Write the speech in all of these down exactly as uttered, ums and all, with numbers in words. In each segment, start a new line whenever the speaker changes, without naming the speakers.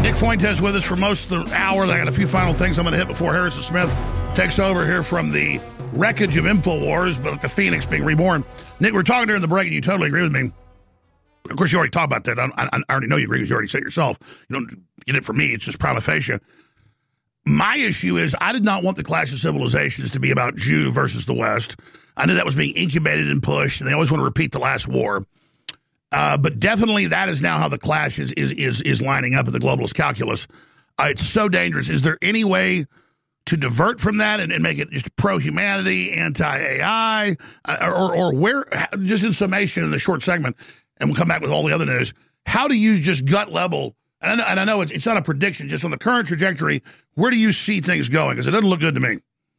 right, Nick Fuentes with us for most of the hour. I got a few final things I'm going to hit before Harrison Smith takes over here from the wreckage of InfoWars, but like the Phoenix being reborn. Nick, we were talking during the break, and you totally agree with me. Of course, you already talked about that. I, I, I already know you agree because you already said it yourself. You don't get it from me. It's just prima facie. My issue is I did not want the Clash of Civilizations to be about Jew versus the West. I knew that was being incubated and pushed, and they always want to repeat the last war. Uh, but definitely that is now how the Clash is is is, is lining up in the globalist calculus. Uh, it's so dangerous. Is there any way to divert from that and, and make it just pro-humanity, anti-A I, uh, or, or where, just in summation in the short segment, and we'll come back with all the other news, how do you just gut level, and I know, and I know it's, it's not a prediction, just on the current trajectory, where do you see things going? Because it doesn't look good to me.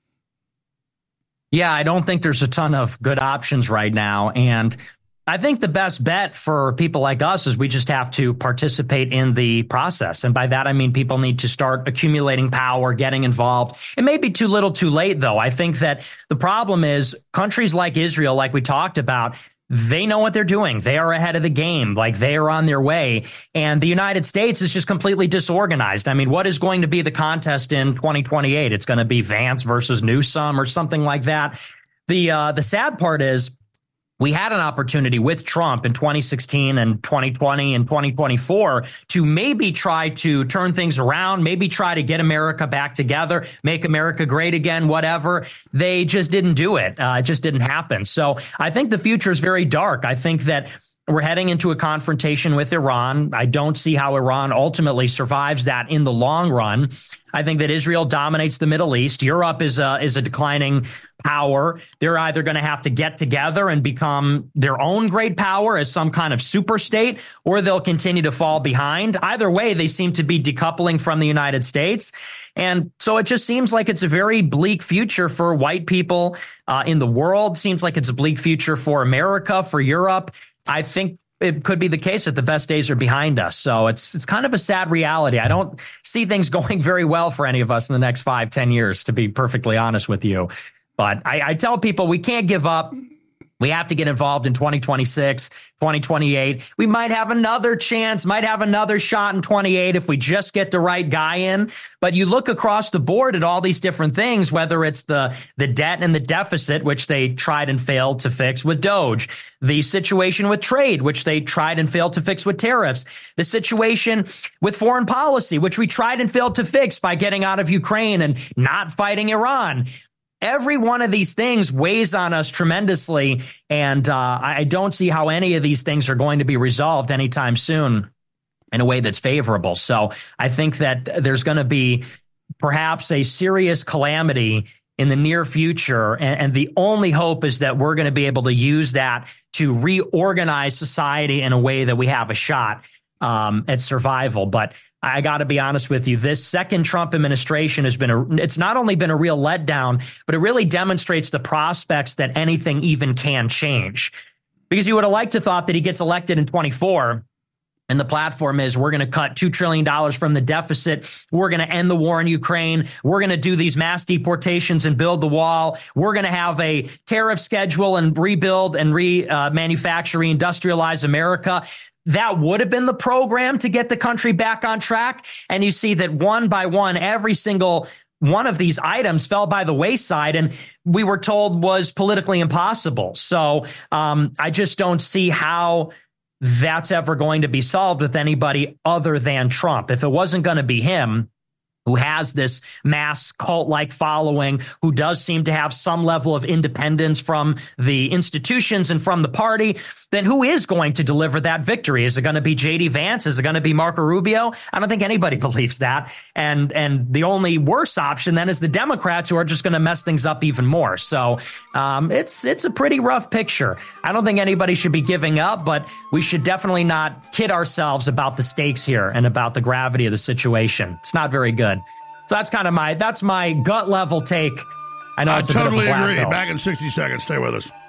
Yeah, I don't think there's a ton of good options right now. And I think the best bet for people like us is we just have to participate in the process. And by that, I mean people need to start accumulating power, getting involved. It may be too little too late, though. I think that the problem is countries like Israel, like we talked about, they know what they're doing. They are ahead of the game, like they are on their way. And the United States is just completely disorganized. I mean, what is going to be the contest in twenty twenty-eight? It's going to be Vance versus Newsom or something like that. The uh, the sad part is, we had an opportunity with Trump in twenty sixteen and twenty twenty and twenty twenty-four to maybe try to turn things around, maybe try to get America back together, make America great again, whatever. They just didn't do it. Uh, it just didn't happen. So I think the future is very dark. I think that we're heading into a confrontation with Iran. I don't see how Iran ultimately survives that in the long run. I think that Israel dominates the Middle East. Europe is a, is a declining power. They're either going to have to get together and become their own great power as some kind of super state, or they'll continue to fall behind. Either way, they seem to be decoupling from the United States. And so it just seems like it's a very bleak future for white people uh, in the world. Seems like it's a bleak future for America, for Europe. I think it could be the case that the best days are behind us. So it's it's kind of a sad reality. I don't see things going very well for any of us in the next five, ten years, to be perfectly honest with you. But I, I tell people we can't give up. We have to get involved in twenty twenty-six, twenty twenty-eight. We might have another chance, might have another shot in twenty-eight if we just get the right guy in. But you look across the board at all these different things, whether it's the, the debt and the deficit, which they tried and failed to fix with Doge, the situation with trade, which they tried and failed to fix with tariffs, the situation with foreign policy, which we tried and failed to fix by getting out of Ukraine and not fighting Iran. Every one of these things weighs on us tremendously, and uh, I don't see how any of these things are going to be resolved anytime soon in a way that's favorable. So I think that there's going to be perhaps a serious calamity in the near future, and, and the only hope is that we're going to be able to use that to reorganize society in a way that we have a shot um, at survival. But I got to be honest with you, this second Trump administration has been a, it's not only been a real letdown, but it really demonstrates the prospects that anything even can change. Because you would have liked to thought that he gets elected in twenty-four. And the platform is we're going to cut two trillion dollars from the deficit. We're going to end the war in Ukraine. We're going to do these mass deportations and build the wall. We're going to have a tariff schedule and rebuild and re-manufacture, uh, reindustrialize America. That would have been the program to get the country back on track. And you see that one by one, every single one of these items fell by the wayside, and we were told was politically impossible. So um, I just don't see how that's ever going to be solved with anybody other than Trump. If it wasn't going to be him, who has this mass cult-like following, who does seem to have some level of independence from the institutions and from the party, then who is going to deliver that victory? Is it going to be J D Vance? Is it going to be Marco Rubio? I don't think anybody believes that. And and the only worse option then is the Democrats, who are just going to mess things up even more. So um, it's it's a pretty rough picture. I don't think anybody should be giving up, but we should definitely not kid ourselves about the stakes here and about the gravity of the situation. It's not very good. So that's kind of my that's my gut level take. I know
I
it's a
totally
bit of a
agree.
black
Back in sixty seconds. Stay with us.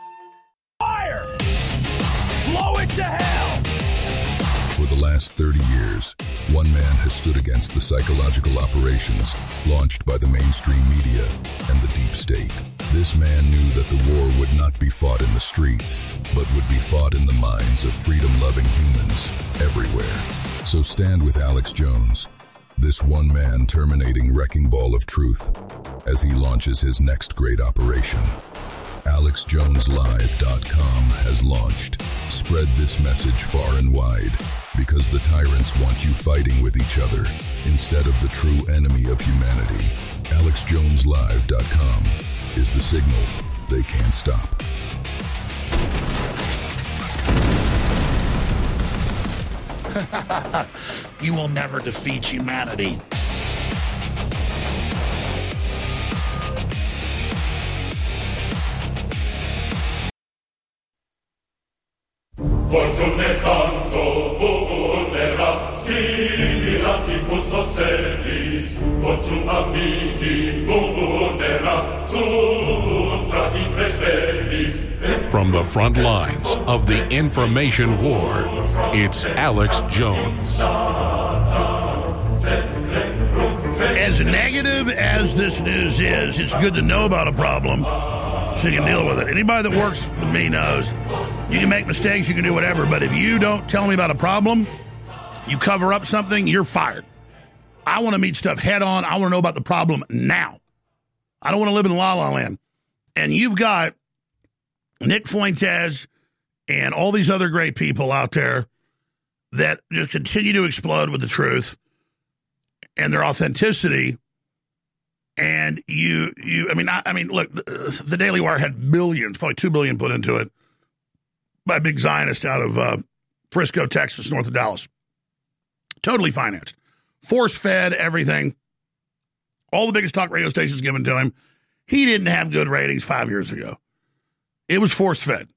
Fire! Blow it to hell!
For the last thirty years, one man has stood against the psychological operations launched by the mainstream media and the deep state. This man knew that the war would not be fought in the streets, but would be fought in the minds of freedom-loving humans everywhere. So stand with Alex Jones, this one man terminating Wrecking Ball of Truth, as he launches his next great operation. Alex Jones Live dot com has launched. Spread this message far and wide, because the tyrants want you fighting with each other instead of the true enemy of humanity. Alex Jones Live dot com is the signal they can't stop.
You will never defeat humanity.
Fortune tanto vulnera similantibus ocelis, fortune amici vulnera sutra imprebelis.
From the front lines of the information war, it's Alex Jones.
As negative as this news is, it's good to know about a problem so you can deal with it. Anybody that works with me knows you can make mistakes, you can do whatever, but if you don't tell me about a problem, you cover up something, you're fired. I want to meet stuff head on. I want to know about the problem now. I don't want to live in La La Land. And you've got Nick Fuentes and all these other great people out there that just continue to explode with the truth and their authenticity. And you, you, I mean, I, I mean, look, the, the Daily Wire had billions, probably two billion put into it by big Zionists out of uh, Frisco, Texas, north of Dallas. Totally financed, force-fed, everything. All the biggest talk radio stations given to him. He didn't have good ratings five years ago. It was force-fed.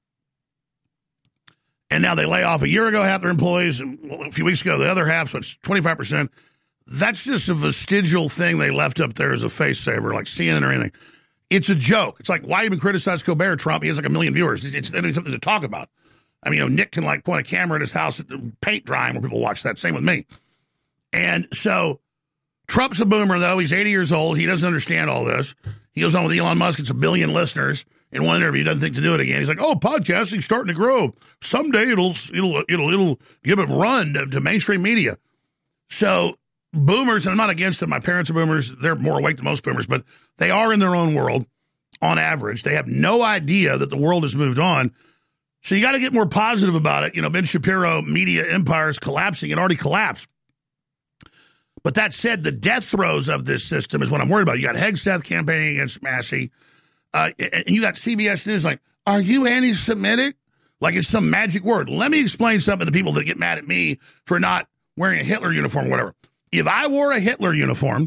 And now they lay off a year ago half their employees, and a few weeks ago the other half, so it's twenty-five percent. That's just a vestigial thing they left up there as a face saver, like C N N or anything. It's a joke. It's like, why even criticize Colbert, Trump? He has like a million viewers. It's, it's something to talk about. I mean, you know, Nick can like point a camera at his house at the paint drying where people watch that. Same with me. And so Trump's a boomer, though. He's eighty years old. He doesn't understand all this. He goes on with Elon Musk. It's a billion listeners. In one interview, he doesn't think to do it again. He's like, "Oh, podcasting's starting to grow. Someday it'll it'll it'll it'll give it a run to, to mainstream media." So boomers, and I'm not against them. My parents are boomers. They're more awake than most boomers, but they are in their own world on average. They have no idea that the world has moved on. So you got to get more positive about it. You know, Ben Shapiro, media empire is collapsing. It already collapsed. But that said, the death throes of this system is what I'm worried about. You got Hegseth campaigning against Massey. Uh, and you got C B S News like, are you anti-Semitic? Like it's some magic word. Let me explain something to people that get mad at me for not wearing a Hitler uniform or whatever. If I wore a Hitler uniform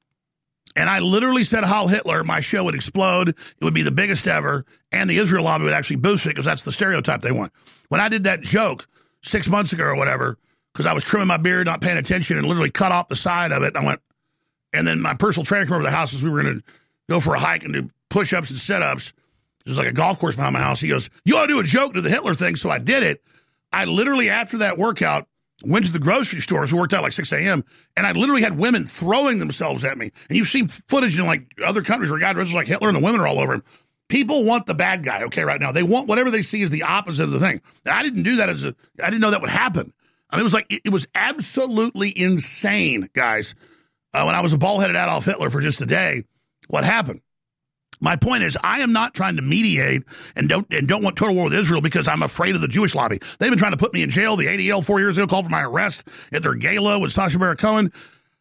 and I literally said Heil Hitler, my show would explode. It would be the biggest ever. And the Israel lobby would actually boost it because that's the stereotype they want. When I did that joke six months ago or whatever, because I was trimming my beard, not paying attention, and literally cut off the side of it, I went, and then my personal trainer came over to the house as we were going to go for a hike and do push-ups and sit-ups. There's like a golf course behind my house. He goes, you ought to do a joke to the Hitler thing. So I did it. I literally, after that workout, went to the grocery stores. We worked out like six a.m. And I literally had women throwing themselves at me. And you've seen footage in like other countries where a guy dresses like Hitler and the women are all over him. People want the bad guy, okay, right now. They want whatever they see as the opposite of the thing. And I didn't do that as a, I didn't know that would happen. I mean, it was like, it, it was absolutely insane, guys. Uh, when I was a bald-headed Adolf Hitler for just a day, what happened? My point is, I am not trying to mediate and don't and don't want total war with Israel because I'm afraid of the Jewish lobby. They've been trying to put me in jail. The A D L four years ago called for my arrest at their gala with Sacha Baron Cohen.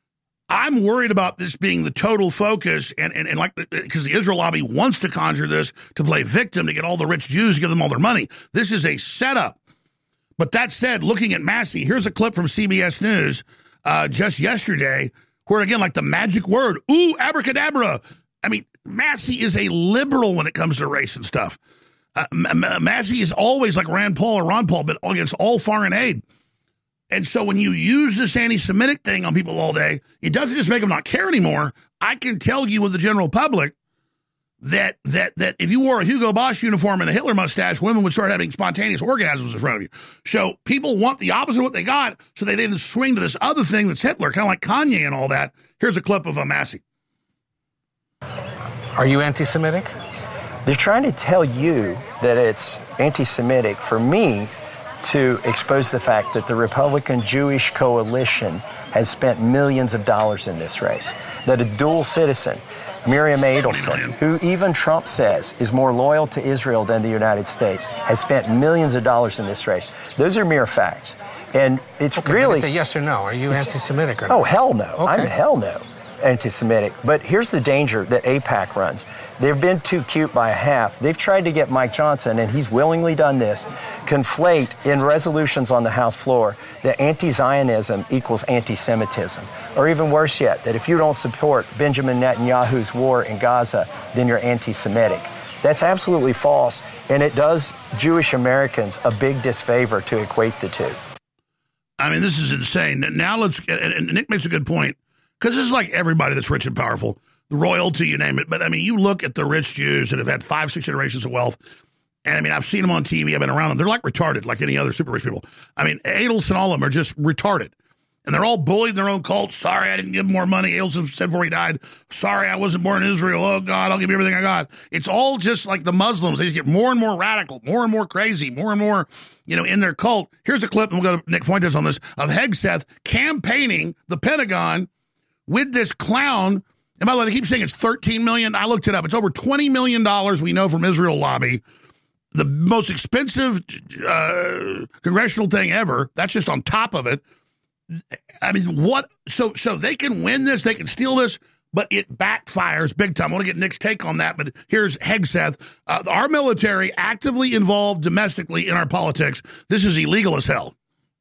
I'm worried about this being the total focus, and, and, and like because the Israel lobby wants to conjure this to play victim to get all the rich Jews to give them all their money. This is a setup. But that said, looking at Massey, here's a clip from C B S News uh, just yesterday where, again, like the magic word, ooh, abracadabra. I mean, Massey is a liberal when it comes to race and stuff. Uh, M- M- Massey is always like Rand Paul or Ron Paul, but against all foreign aid. And so when you use this anti-Semitic thing on people all day, it doesn't just make them not care anymore. I can tell you with the general public that that that if you wore a Hugo Boss uniform and a Hitler mustache, women would start having spontaneous orgasms in front of you. So people want the opposite of what they got, so they then swing to this other thing that's Hitler, kind of like Kanye and all that. Here's a clip of a Massey.
Are you anti-Semitic?
They're trying to tell you that it's anti-Semitic. For me,
to expose the fact that the Republican Jewish coalition has spent millions of dollars in this race, that a dual citizen, Miriam Adelson, who even Trump says is more loyal to Israel than the United States, has spent millions of dollars in this race. Those are mere facts. And it's
okay,
really...
It's a yes or no. Are you anti-Semitic or not?
Oh, hell no.
Okay.
I'm hell no anti-Semitic. But here's the danger that AIPAC runs. They've been too cute by a half. They've tried to get Mike Johnson, and he's willingly done this, conflate in resolutions on the House floor that anti-Zionism equals anti-Semitism. Or even worse yet, that if you don't support Benjamin Netanyahu's war in Gaza, then you're anti-Semitic. That's absolutely false, and it does Jewish Americans a big disfavor to equate the two.
I mean, this is insane. Now let's, and Nick makes a good point, because this is like everybody that's rich and powerful, the royalty, you name it. But I mean, you look at the rich Jews that have had five, six generations of wealth, and I mean, I've seen them on T V, I've been around them. They're like retarded, like any other super rich people. I mean, Adelson, all of them are just retarded. And they're all bullied in their own cults. Sorry, I didn't give him more money. Adelson said before he died, sorry, I wasn't born in Israel. Oh, God, I'll give you everything I got. It's all just like the Muslims. They just get more and more radical, more and more crazy, more and more, you know, in their cult. Here's a clip, and we'll go to Nick Fuentes on this, of Hegseth campaigning the Pentagon with this clown. And by the way, they keep saying it's thirteen million dollars. I looked it up. It's over twenty million dollars we know from Israel Lobby. The most expensive uh, congressional thing ever. That's just on top of it. I mean, what? So so they can win this, they can steal this, but it backfires big time. I want to get Nick's take on that, but here's Hegseth. Uh, our military actively involved domestically in our politics. This is illegal as hell.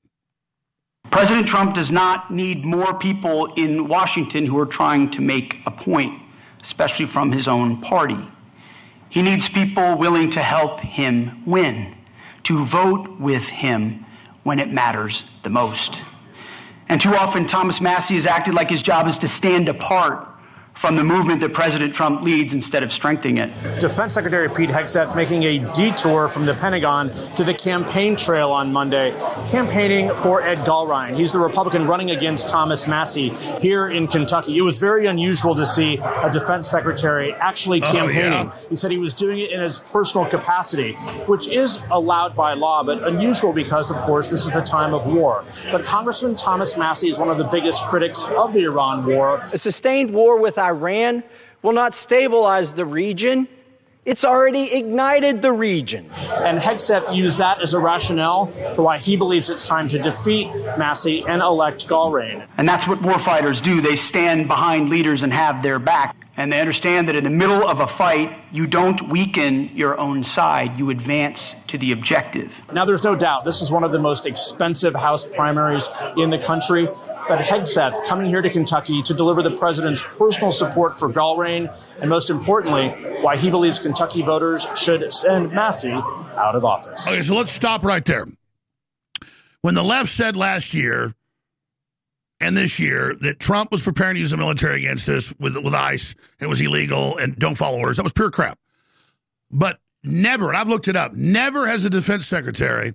President Trump does not need more people in Washington who are trying to make a point, especially from his own party. He needs people willing to help him win, to vote with him when it matters the most. And too often, Thomas Massie has acted like his job is to stand apart from the movement that President Trump leads instead of strengthening it.
Defense Secretary Pete Hegseth making a detour from the Pentagon to the campaign trail on Monday, campaigning for Ed Gulrine. He's the Republican running against Thomas Massie here in Kentucky. It was very unusual to see a defense secretary actually campaigning. Oh, yeah. He said he was doing it in his personal capacity, which is allowed by law, but unusual because, of course, this is the time of war. But Congressman Thomas Massie is one of the biggest critics of the Iran war.
A sustained war with Iran will not stabilize the region. It's already ignited the region.
And Hegseth used that as a rationale for why he believes it's time to defeat Massie and elect Gulrine.
And that's what warfighters do. They stand behind leaders and have their back. And they understand that in the middle of a fight, you don't weaken your own side. You advance to the objective.
Now, there's no doubt this is one of the most expensive House primaries in the country. But Hegseth coming here to Kentucky to deliver the president's personal support for Gulrine, and most importantly, why he believes Kentucky voters should send Massie out of office.
Okay, so let's stop right there. When the left said last year and this year that Trump was preparing to use the military against us with, with ICE, and it was illegal, and don't follow orders, that was pure crap. But never, and I've looked it up, never has a defense secretary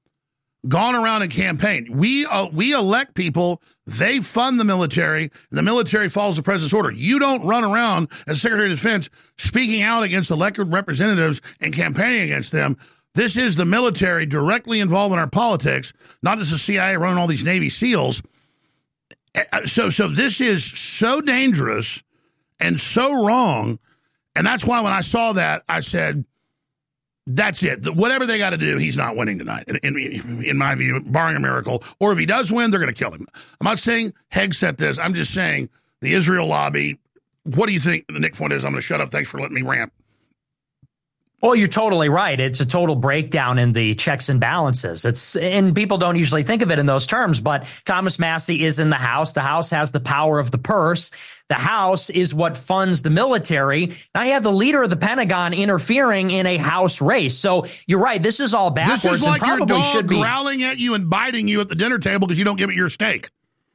gone around and campaigned. We uh, we elect people, they fund the military, and the military follows the president's order. You don't run around as Secretary of Defense speaking out against elected representatives and campaigning against them. This is the military directly involved in our politics, not just the C I A running all these Navy SEALs. So, so this is so dangerous and so wrong, and that's why when I saw that, I said, that's it. Whatever they got to do, he's not winning tonight, in, in, in my view, barring a miracle. Or if he does win, they're going to kill him. I'm not saying Hegseth this. I'm just saying the Israel lobby. What do you think, Nick Fuentes? I'm going to shut up. Thanks for letting me rant.
Well, you're totally right. It's a total breakdown in the checks and balances. It's and people don't usually think of it in those terms, but Thomas Massie is in the House. The House has the power of the purse. The House is what funds the military. Now you have the leader of the Pentagon interfering in a House race. So you're right. This is all backwards.
This is like
and
your dog
should be
growling at you and biting you at the dinner table because you don't give it your steak.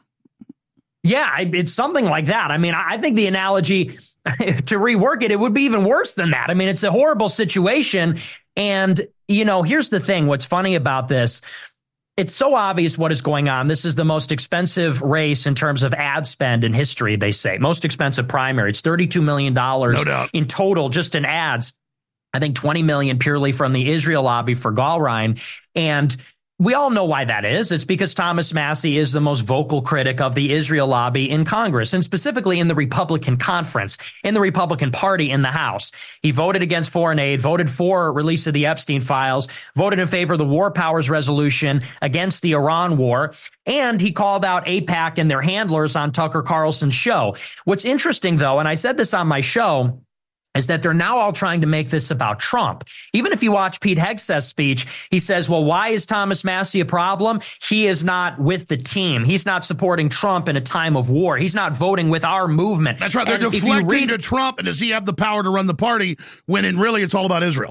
Yeah, it's something like that. I mean, I think the analogy to rework it, it would be even worse than that. I mean, it's a horrible situation. And, you know, here's the thing. What's funny about this, it's so obvious what is going on. This is the most expensive race in terms of ad spend in history, they say. Most expensive primary. It's thirty-two million dollars
no
in total just in ads. I think twenty million dollars purely from the Israel lobby for Gulrine. And we all know why that is. It's because Thomas Massie is the most vocal critic of the Israel lobby in Congress, and specifically in the Republican conference, in the Republican Party in the House. He voted against foreign aid, voted for release of the Epstein files, voted in favor of the War Powers Resolution against the Iran war, and he called out AIPAC and their handlers on Tucker Carlson's show. What's interesting, though, and I said this on my show, is that they're now all trying to make this about Trump. Even if you watch Pete Hegseth's speech, he says, well, why is Thomas Massie a problem? He is not with the team. He's not supporting Trump in a time of war. He's not voting with our movement.
That's right. They're
and
deflecting
read,
to Trump, and does he have the power to run the party when in really it's all about Israel?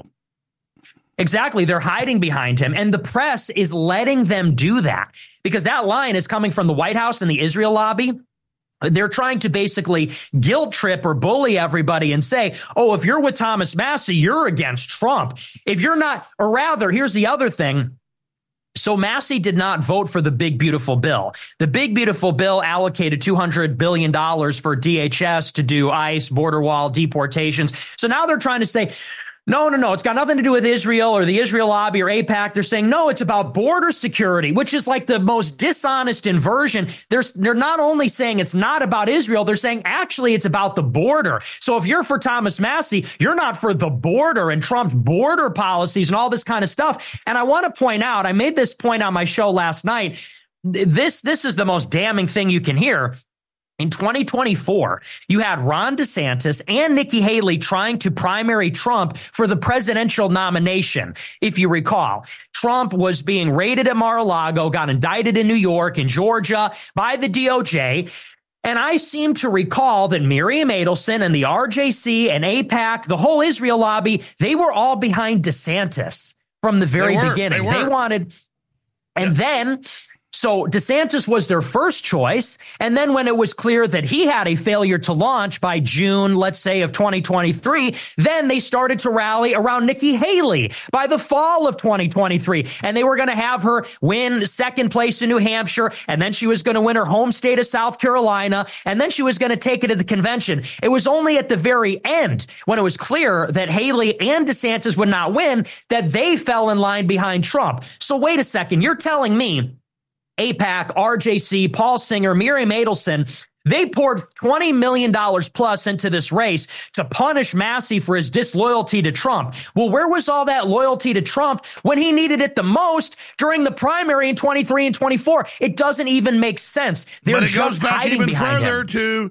Exactly. They're hiding behind him, and the press is letting them do that because that line is coming from the White House and the Israel lobby. They're trying to basically guilt trip or bully everybody and say, oh, if you're with Thomas Massie, you're against Trump. If you're not, or rather, here's the other thing. So Massie did not vote for the big, beautiful bill. The big, beautiful bill allocated two hundred billion dollars for D H S to do ICE, border wall, deportations. So now they're trying to say, no, no, no, it's got nothing to do with Israel or the Israel lobby or AIPAC. They're saying, no, it's about border security, which is like the most dishonest inversion. They're, they're not only saying it's not about Israel, they're saying actually it's about the border. So if you're for Thomas Massie, you're not for the border and Trump's border policies and all this kind of stuff. And I want to point out, I made this point on my show last night. This, this is the most damning thing you can hear. In twenty twenty-four, you had Ron DeSantis and Nikki Haley trying to primary Trump for the presidential nomination. If you recall, Trump was being raided at Mar-a-Lago, got indicted in New York and Georgia by the D O J. And I seem to recall that Miriam Adelson and the R J C and AIPAC, the whole Israel lobby, they were all behind DeSantis from the very
they were,
beginning.
They,
they wanted, and yeah. then... So DeSantis was their first choice. And then when it was clear that he had a failure to launch by June, let's say, of twenty twenty-three, then they started to rally around Nikki Haley by the fall of twenty twenty-three. And they were going to have her win second place in New Hampshire. And then she was going to win her home state of South Carolina. And then she was going to take it to the convention. It was only at the very end, when it was clear that Haley and DeSantis would not win, that they fell in line behind Trump. So wait a second. You're telling me AIPAC, R J C, Paul Singer, Miriam Adelson, they poured twenty million dollars plus into this race to punish Massie for his disloyalty to Trump. Well, where was all that loyalty to Trump when he needed it the most during the primary in twenty-three and twenty-four? It doesn't even make sense. They're
but it
just
goes back
hiding
even
behind
further
him.
to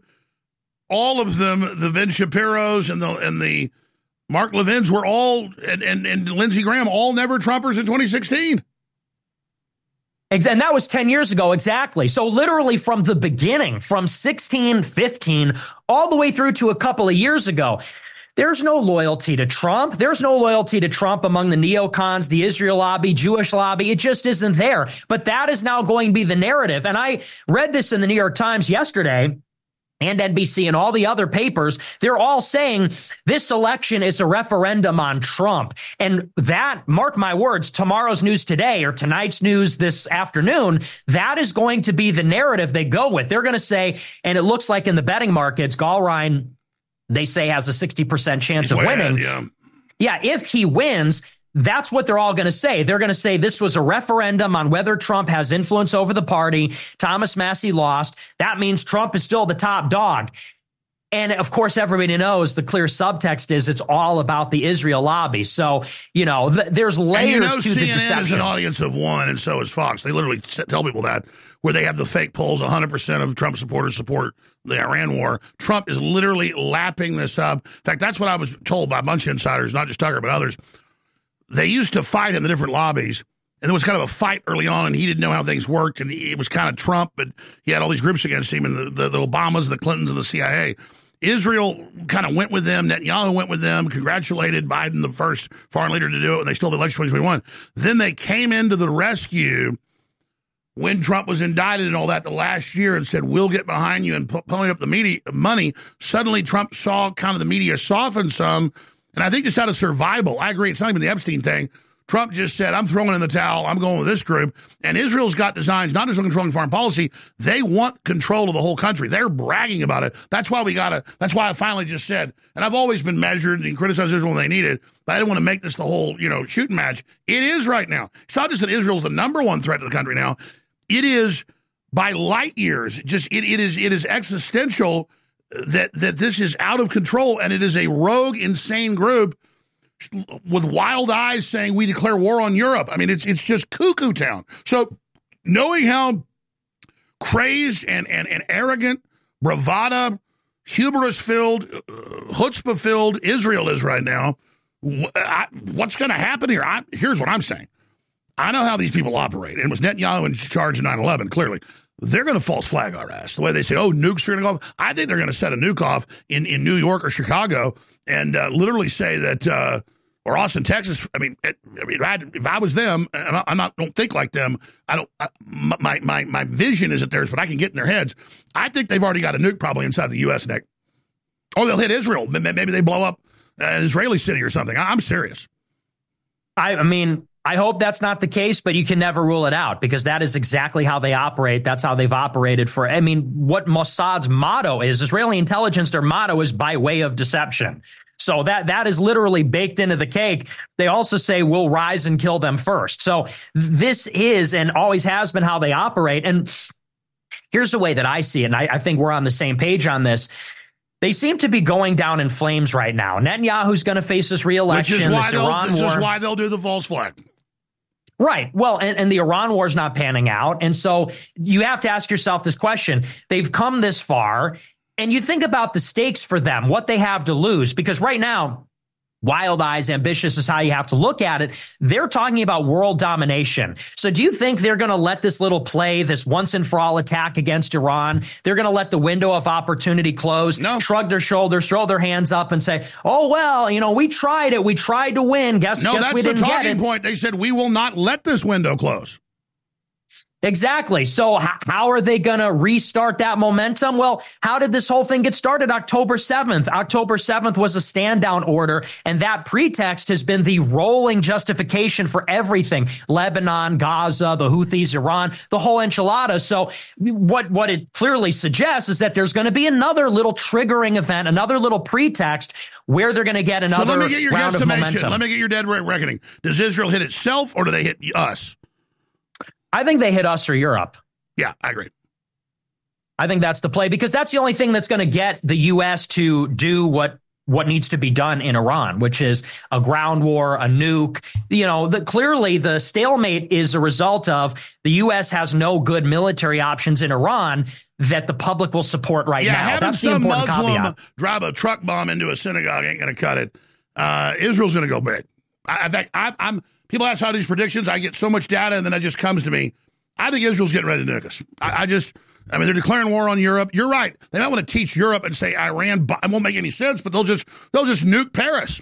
all of them, the Ben Shapiros and the and the Mark Levins were all, and, and, and Lindsey Graham, all never Trumpers in twenty sixteen.
And that was ten years ago, exactly. So literally from the beginning, from sixteen, fifteen, all the way through to a couple of years ago, there's no loyalty to Trump. There's no loyalty to Trump among the neocons, the Israel lobby, Jewish lobby. It just isn't there. But that is now going to be the narrative. And I read this in the New York Times yesterday, and N B C and all the other papers. They're all saying this election is a referendum on Trump. And that, mark my words, tomorrow's news today or tonight's news this afternoon, that is going to be the narrative they go with. They're going to say, and it looks like in the betting markets, Gallrein, they say, has a sixty percent chance
He's
of winning.
Ahead, yeah.
yeah, if he wins, that's what they're all going to say. They're going to say this was a referendum on whether Trump has influence over the party. Thomas Massie lost. That means Trump is still the top dog. And of course, everybody knows the clear subtext is it's all about the Israel lobby. So, you know, th- there's layers
and you know,
to
C N N
the deception.
Is an audience of one, and so is Fox. They literally tell people that, where they have the fake polls, one hundred percent of Trump supporters support the Iran war. Trump is literally lapping this up. In fact, that's what I was told by a bunch of insiders, not just Tucker, but others. They used to fight in the different lobbies, and there was kind of a fight early on, and he didn't know how things worked, and he, it was kind of Trump, but he had all these groups against him, and the, the, the Obamas, the Clintons, and the C I A. Israel kind of went with them. Netanyahu went with them, congratulated Biden, the first foreign leader to do it, and they stole the election in twenty twenty-one. Then they came into the rescue when Trump was indicted and all that the last year and said, we'll get behind you and pu- pulling up the media money. Suddenly Trump saw kind of the media soften some. And I think just out of survival, I agree, it's not even the Epstein thing. Trump just said, I'm throwing in the towel. I'm going with this group. And Israel's got designs, not just on controlling foreign policy. They want control of the whole country. They're bragging about it. That's why we got to, that's why I finally just said, and I've always been measured and criticized Israel when they need it, but I didn't want to make this the whole, you know, shooting match. It is right now. It's not just that Israel's the number one threat to the country now. It is by light years. Just, it, it is, it is existential that, that this is out of control, and it is a rogue, insane group with wild eyes saying we declare war on Europe. I mean, it's it's just cuckoo town. So knowing how crazed and, and, and arrogant, bravada, hubris-filled, uh, chutzpah-filled Israel is right now, wh- I, what's going to happen here? I, here's what I'm saying. I know how these people operate. And it was Netanyahu in charge of nine eleven, clearly. They're going to false flag our ass. The way they say, oh, nukes are going to go off. I think they're going to set a nuke off in, in New York or Chicago and uh, literally say that, uh, or Austin, Texas. I mean, it, I mean if, I, if I was them, and I, I'm not, don't think like them. I don't. I, my my my vision isn't theirs, but I can get in their heads. I think they've already got a nuke probably inside the U S, Nick. Or they'll hit Israel. Maybe they blow up an Israeli city or something. I, I'm serious.
I, I mean. I hope that's not the case, but you can never rule it out because that is exactly how they operate. That's how they've operated for, I mean, what Mossad's motto is, Israeli intelligence, their motto is by way of deception. So that that is literally baked into the cake. They also say we'll rise and kill them first. So this is and always has been how they operate. And here's the way that I see it, and I, I think we're on the same page on this. They seem to be going down in flames right now. Netanyahu's going to face this re-election.
Which is why,
this Iran
this
war.
is why they'll do the false flag.
Right. Well, and, and the Iran war is not panning out. And so you have to ask yourself this question. They've come this far, and you think about the stakes for them, what they have to lose, because right now, wild eyes, ambitious is how you have to look at it. They're talking about world domination. So do you think they're going to let this little play, this once and for all attack against Iran, they're going to let the window of opportunity close,
no.
shrug their shoulders, throw their hands up and say, oh, well, you know, we tried it. We tried to win. Guess,
no,
guess
that's
we
the
didn't get
talking
it.
point. They said we will not let this window close.
Exactly. So h- how are they going to restart that momentum? Well, how did this whole thing get started? October seventh. October seventh was a stand down order. And that pretext has been the rolling justification for everything. Lebanon, Gaza, the Houthis, Iran, the whole enchilada. So what, what it clearly suggests is that there's going to be another little triggering event, another little pretext where they're going to get another
so let me get your
round of momentum.
Let me get your dead reckoning. Does Israel hit itself or do they hit us?
I think they hit us or Europe.
Yeah, I agree.
I think that's the play because that's the only thing that's going to get the U S to do what what needs to be done in Iran, which is a ground war, a nuke. You know, the, clearly the stalemate is a result of the U S has no good military options in Iran that the public will support right
yeah,
now.
Having
That's the
some
important
Muslim
caveat.
drive a truck bomb into a synagogue ain't going to cut it. Uh, Israel's going to go big. I, in fact, I, I'm. People ask how these predictions. I get so much data, and then it just comes to me. I think Israel's getting ready to nuke us. I, I just, I mean, they're declaring war on Europe. You're right. They might want to teach Europe and say Iran. It won't make any sense, but they'll just, they'll just nuke Paris.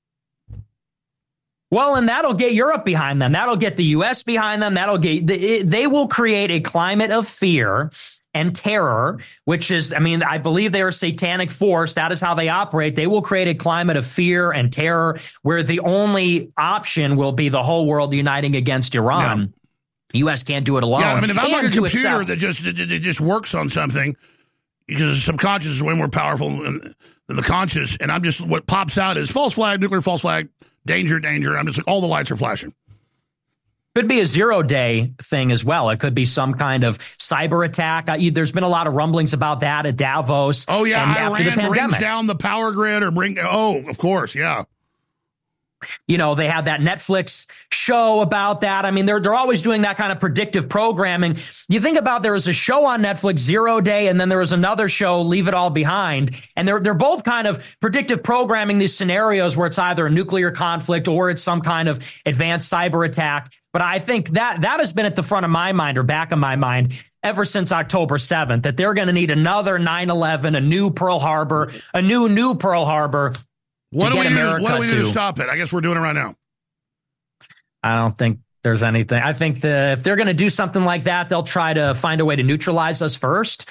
Well, and that'll get Europe behind them. That'll get the U S behind them. That'll get. They will create a climate of fear and terror, which is, I mean, I believe they're a satanic force. That is how they operate. They will create a climate of fear and terror where the only option will be the whole world uniting against Iran.
Yeah.
The U S can't do it alone.
Yeah, I mean, if I'm like a
And to
computer
accept-
that just that that just works on something, because the subconscious is way more powerful than, than the conscious, and I'm just, what pops out is false flag, nuclear false flag, danger, danger. I'm just like, all the lights are flashing.
Could be a zero day thing as well. It could be some kind of cyber attack. Uh, you, there's been a lot of rumblings about that at Davos.
Oh, yeah,
and after the
Iran brings
pandemic.
down the power grid or bring, oh, of course, yeah.
You know, they had that Netflix show about that. I mean, they're they're always doing that kind of predictive programming. You think about there was a show on Netflix, Zero Day, and then there was another show, Leave It All Behind. And they're they're both kind of predictive programming these scenarios where it's either a nuclear conflict or it's some kind of advanced cyber attack. But I think that that has been at the front of my mind or back of my mind ever since October seventh, that they're going to need another nine eleven, a new Pearl Harbor, a new, new Pearl Harbor.
What do, we do,
America
what do we do
to
to stop it? I guess we're doing it right now.
I don't think there's anything. I think the, if they're going to do something like that, they'll try to find a way to neutralize us first,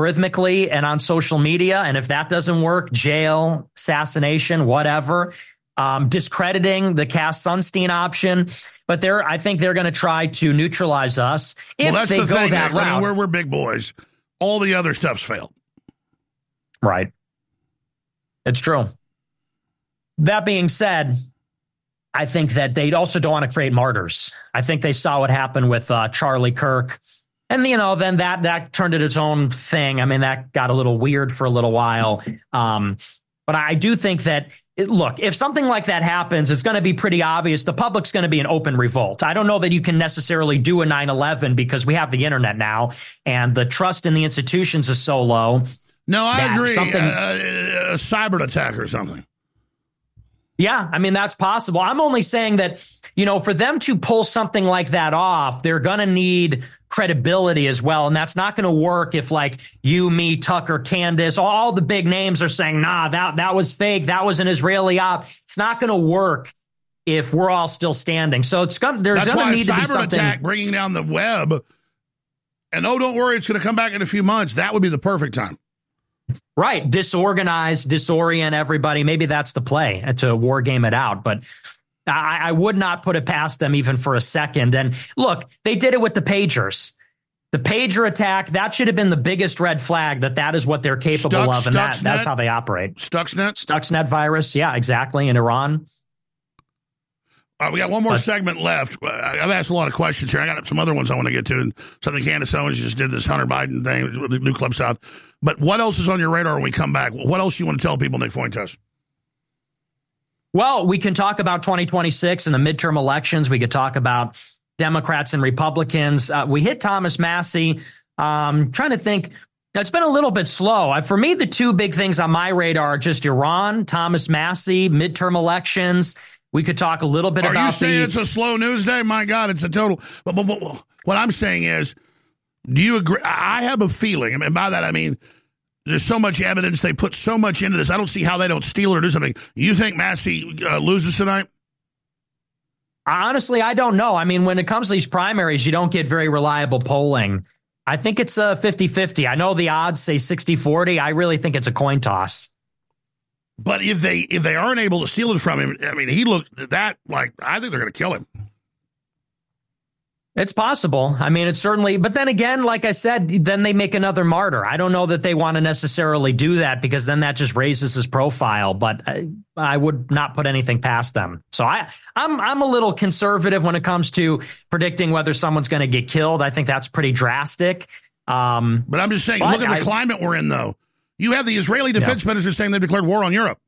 algorithmically and on social media. And if that doesn't work, jail, assassination, whatever. um, discrediting the Cass Sunstein option. But they're, I think they're going to try to neutralize us if
well, that's
they
the
go
thing,
that
Nick.
route.
I mean, we're, we're big boys. All the other stuff's failed.
Right. It's true. That being said, I think that they also don't want to create martyrs. I think they saw what happened with uh, Charlie Kirk. And, you know, then that that turned into its own thing. I mean, that got a little weird for a little while. Um, but I do think that, it, look, if something like that happens, it's going to be pretty obvious. The public's going to be an open revolt. I don't know that you can necessarily do a nine eleven because we have the internet now and the trust in the institutions is so low.
No, I agree.
Something,
uh, a cyber attack or something.
Yeah, I mean, that's possible. I'm only saying that, you know, for them to pull something like that off, they're going to need credibility as well. And that's not going to work if like you, me, Tucker, Candace, all the big names are saying, nah, that, that was fake. That was an Israeli op. It's not going to work if we're all still standing. So it's going there's going to need to be something.
That's why a cyber attack bringing down the web and, oh, don't worry, it's going to come back in a few months. That would be the perfect time.
Right. Disorganize, disorient everybody. Maybe that's the play to war game it out. But I, I would not put it past them even for a second. And look, they did it with the pagers. The pager attack, that should have been the biggest red flag that that is what they're capable
Stux,
of. And that,
Stuxnet?
that's how they operate.
Stuxnet?
Stuxnet virus. Yeah, exactly. In Iran.
Uh, we got one more
but,
segment left. I've asked a lot of questions here. I got some other ones I want to get to. And something Candace Owens just did this Hunter Biden thing, the new clips out. But what else is on your radar when we come back? What else do you want to tell people, Nick Fuentes?
Well, we can talk about twenty twenty-six and the midterm elections. We could talk about Democrats and Republicans. Uh, we hit Thomas Massie. Um, trying to think. It's been a little bit slow. Uh, for me, the two big things on my radar are just Iran, Thomas Massie, midterm elections. We could talk a little bit
Are
about
you saying
the,
it's a slow news day? My God, it's a total. But, but, but what I'm saying is, do you agree? I have a feeling, and by that I mean there's so much evidence. They put so much into this. I don't see how they don't steal it or do something. You think Massie uh, loses tonight?
Honestly, I don't know. I mean, when it comes to these primaries, you don't get very reliable polling. I think it's a fifty-fifty. I know the odds say sixty forty. I really think it's a coin toss.
But if they if they aren't able to steal it from him, I mean, he looked at that like, I think they're going to kill him.
It's possible. I mean, it's certainly, but then again, like I said, then they make another martyr. I don't know that they want to necessarily do that because then that just raises his profile, but I, I would not put anything past them. So I, I'm, I'm a little conservative when it comes to predicting whether someone's going to get killed. I think that's pretty drastic. Um,
but I'm just saying, look at the
I,
climate we're in, though. You have the Israeli defense
no.
minister saying they've declared war on Europe.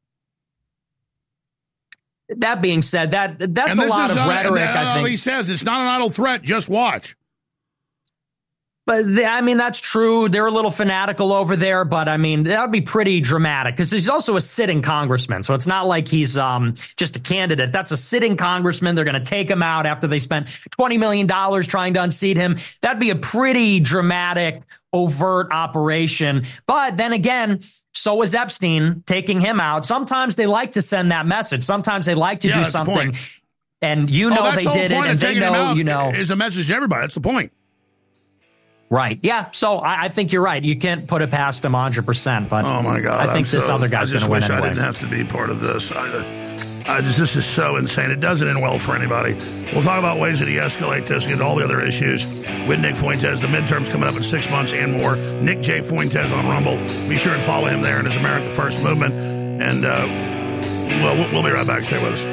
That being said, that that's a lot of
not,
rhetoric,
that,
I think.
He says it's not an idle threat. Just watch.
But the, I mean, that's true. They're a little fanatical over there, but I mean, that would be pretty dramatic because he's also a sitting congressman. So it's not like he's um, just a candidate. That's a sitting congressman. They're going to take him out after they spent twenty million dollars trying to unseat him. That'd be a pretty dramatic, overt operation. But then again, so was Epstein, taking him out. Sometimes they like to send that message. Sometimes they like to
yeah,
do
that's
something.
The point.
And you know
oh,
they
the
did it, and they know, you know.
Is a message to everybody. That's the point.
Right. Yeah. So I, I think you're right. You can't put it past him one hundred percent. But
oh my God,
I think
I'm
this
so,
other guy's going to win
anyway. I
anyway.
didn't have to be part of this. I, I just, this is so insane. It doesn't end well for anybody. We'll talk about ways to de-escalate this and all the other issues with Nick Fuentes. The midterm's coming up in six months and more. Nick J. Fuentes on Rumble. Be sure and follow him there in his America First movement. And uh, well, we'll be right back. Stay with us.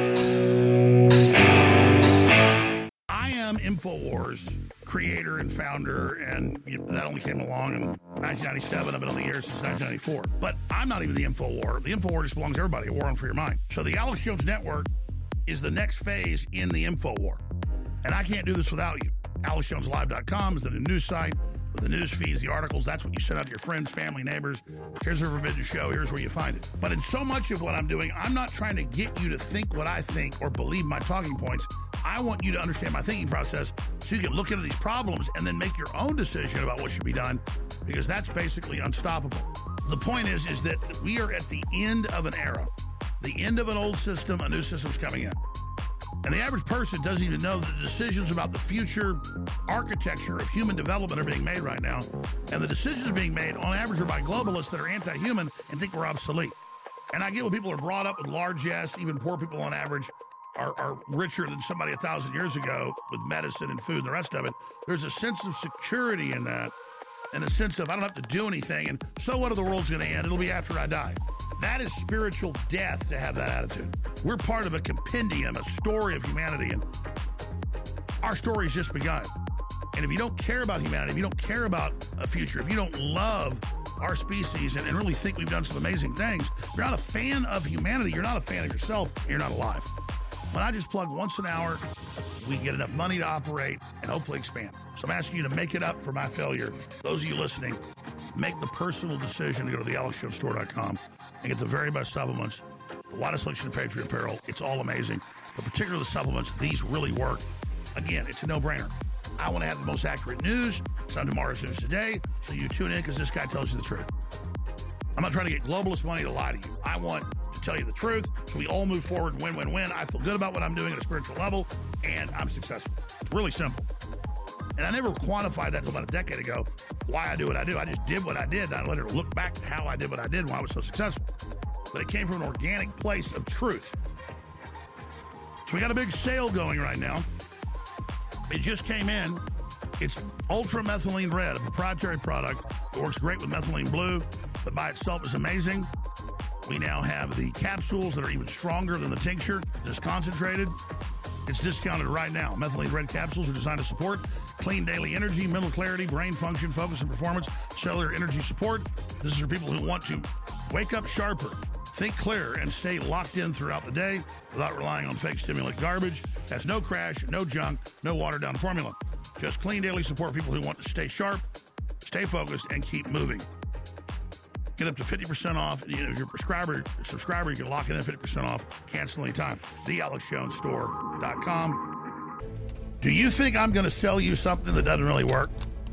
I am InfoWars creator and founder, and you know, that only came along in nineteen ninety-seven. I've been on the air since nineteen ninety-four. But I'm not even the InfoWar. The InfoWar just belongs to everybody, a war on for your mind. So the Alex Jones Network is the next phase in the InfoWar. And I can't do this without you. Alex Jones Live dot com is the new news site with the news feeds, the articles. That's what you send out to your friends, family, neighbors. Here's a forbidden show. Here's where you find it. But in so much of what I'm doing, I'm not trying to get you to think what I think or believe my talking points. I want you to understand my thinking process so you can look into these problems and then make your own decision about what should be done, because that's basically unstoppable. The point is, is that we are at the end of an era, the end of an old system, a new system's coming in. And the average person doesn't even know that the decisions about the future architecture of human development are being made right now. And the decisions being made, on average, are by globalists that are anti-human and think we're obsolete. And I get when people are brought up with largesse, even poor people on average are, are richer than somebody a thousand years ago with medicine and food and the rest of it. There's a sense of security in that and a sense of I don't have to do anything. And so what if the world's going to end? It'll be after I die. That is spiritual death to have that attitude. We're part of a compendium, a story of humanity, and our story's just begun. And if you don't care about humanity, if you don't care about a future, if you don't love our species and, and really think we've done some amazing things, you're not a fan of humanity, you're not a fan of yourself, and you're not alive. When I just plug once an hour, we get enough money to operate and hopefully expand. So I'm asking you to make it up for my failure. Those of you listening, make the personal decision to go to the alex jones store dot com and get the very best supplements, the widest selection of Patriot apparel. It's all amazing. But particularly the supplements, these really work. Again, it's a no-brainer. I want to have the most accurate news. It's on Tomorrow's News Today, so you tune in because this guy tells you the truth. I'm not trying to get globalist money to lie to you. I want to tell you the truth so we all move forward, win, win, win. I feel good about what I'm doing at a spiritual level, and I'm successful. It's really simple. And I never quantified that until about a decade ago, why I do what I do. I just did what I did, and I let her look back at how I did what I did and why I was so successful. But it came from an organic place of truth. So we got a big sale going right now. It just came in. It's Ultra Methylene Red, a proprietary product that works great with methylene blue, but by itself is amazing. We now have the capsules that are even stronger than the tincture, just concentrated. It's discounted right now. Methylene Red capsules are designed to support clean daily energy, mental clarity, brain function, focus and performance, cellular energy support. This is for people who want to wake up sharper, think clearer, and stay locked in throughout the day without relying on fake stimulant garbage. That's no crash, no junk, no watered-down formula. Just clean daily support people who want to stay sharp, stay focused, and keep moving. Get up to fifty percent off. You know, if you're a prescriber, subscriber, you can lock in at fifty percent off, cancel anytime. the alex jones store dot com. Do you think I'm going to sell you something that doesn't really work?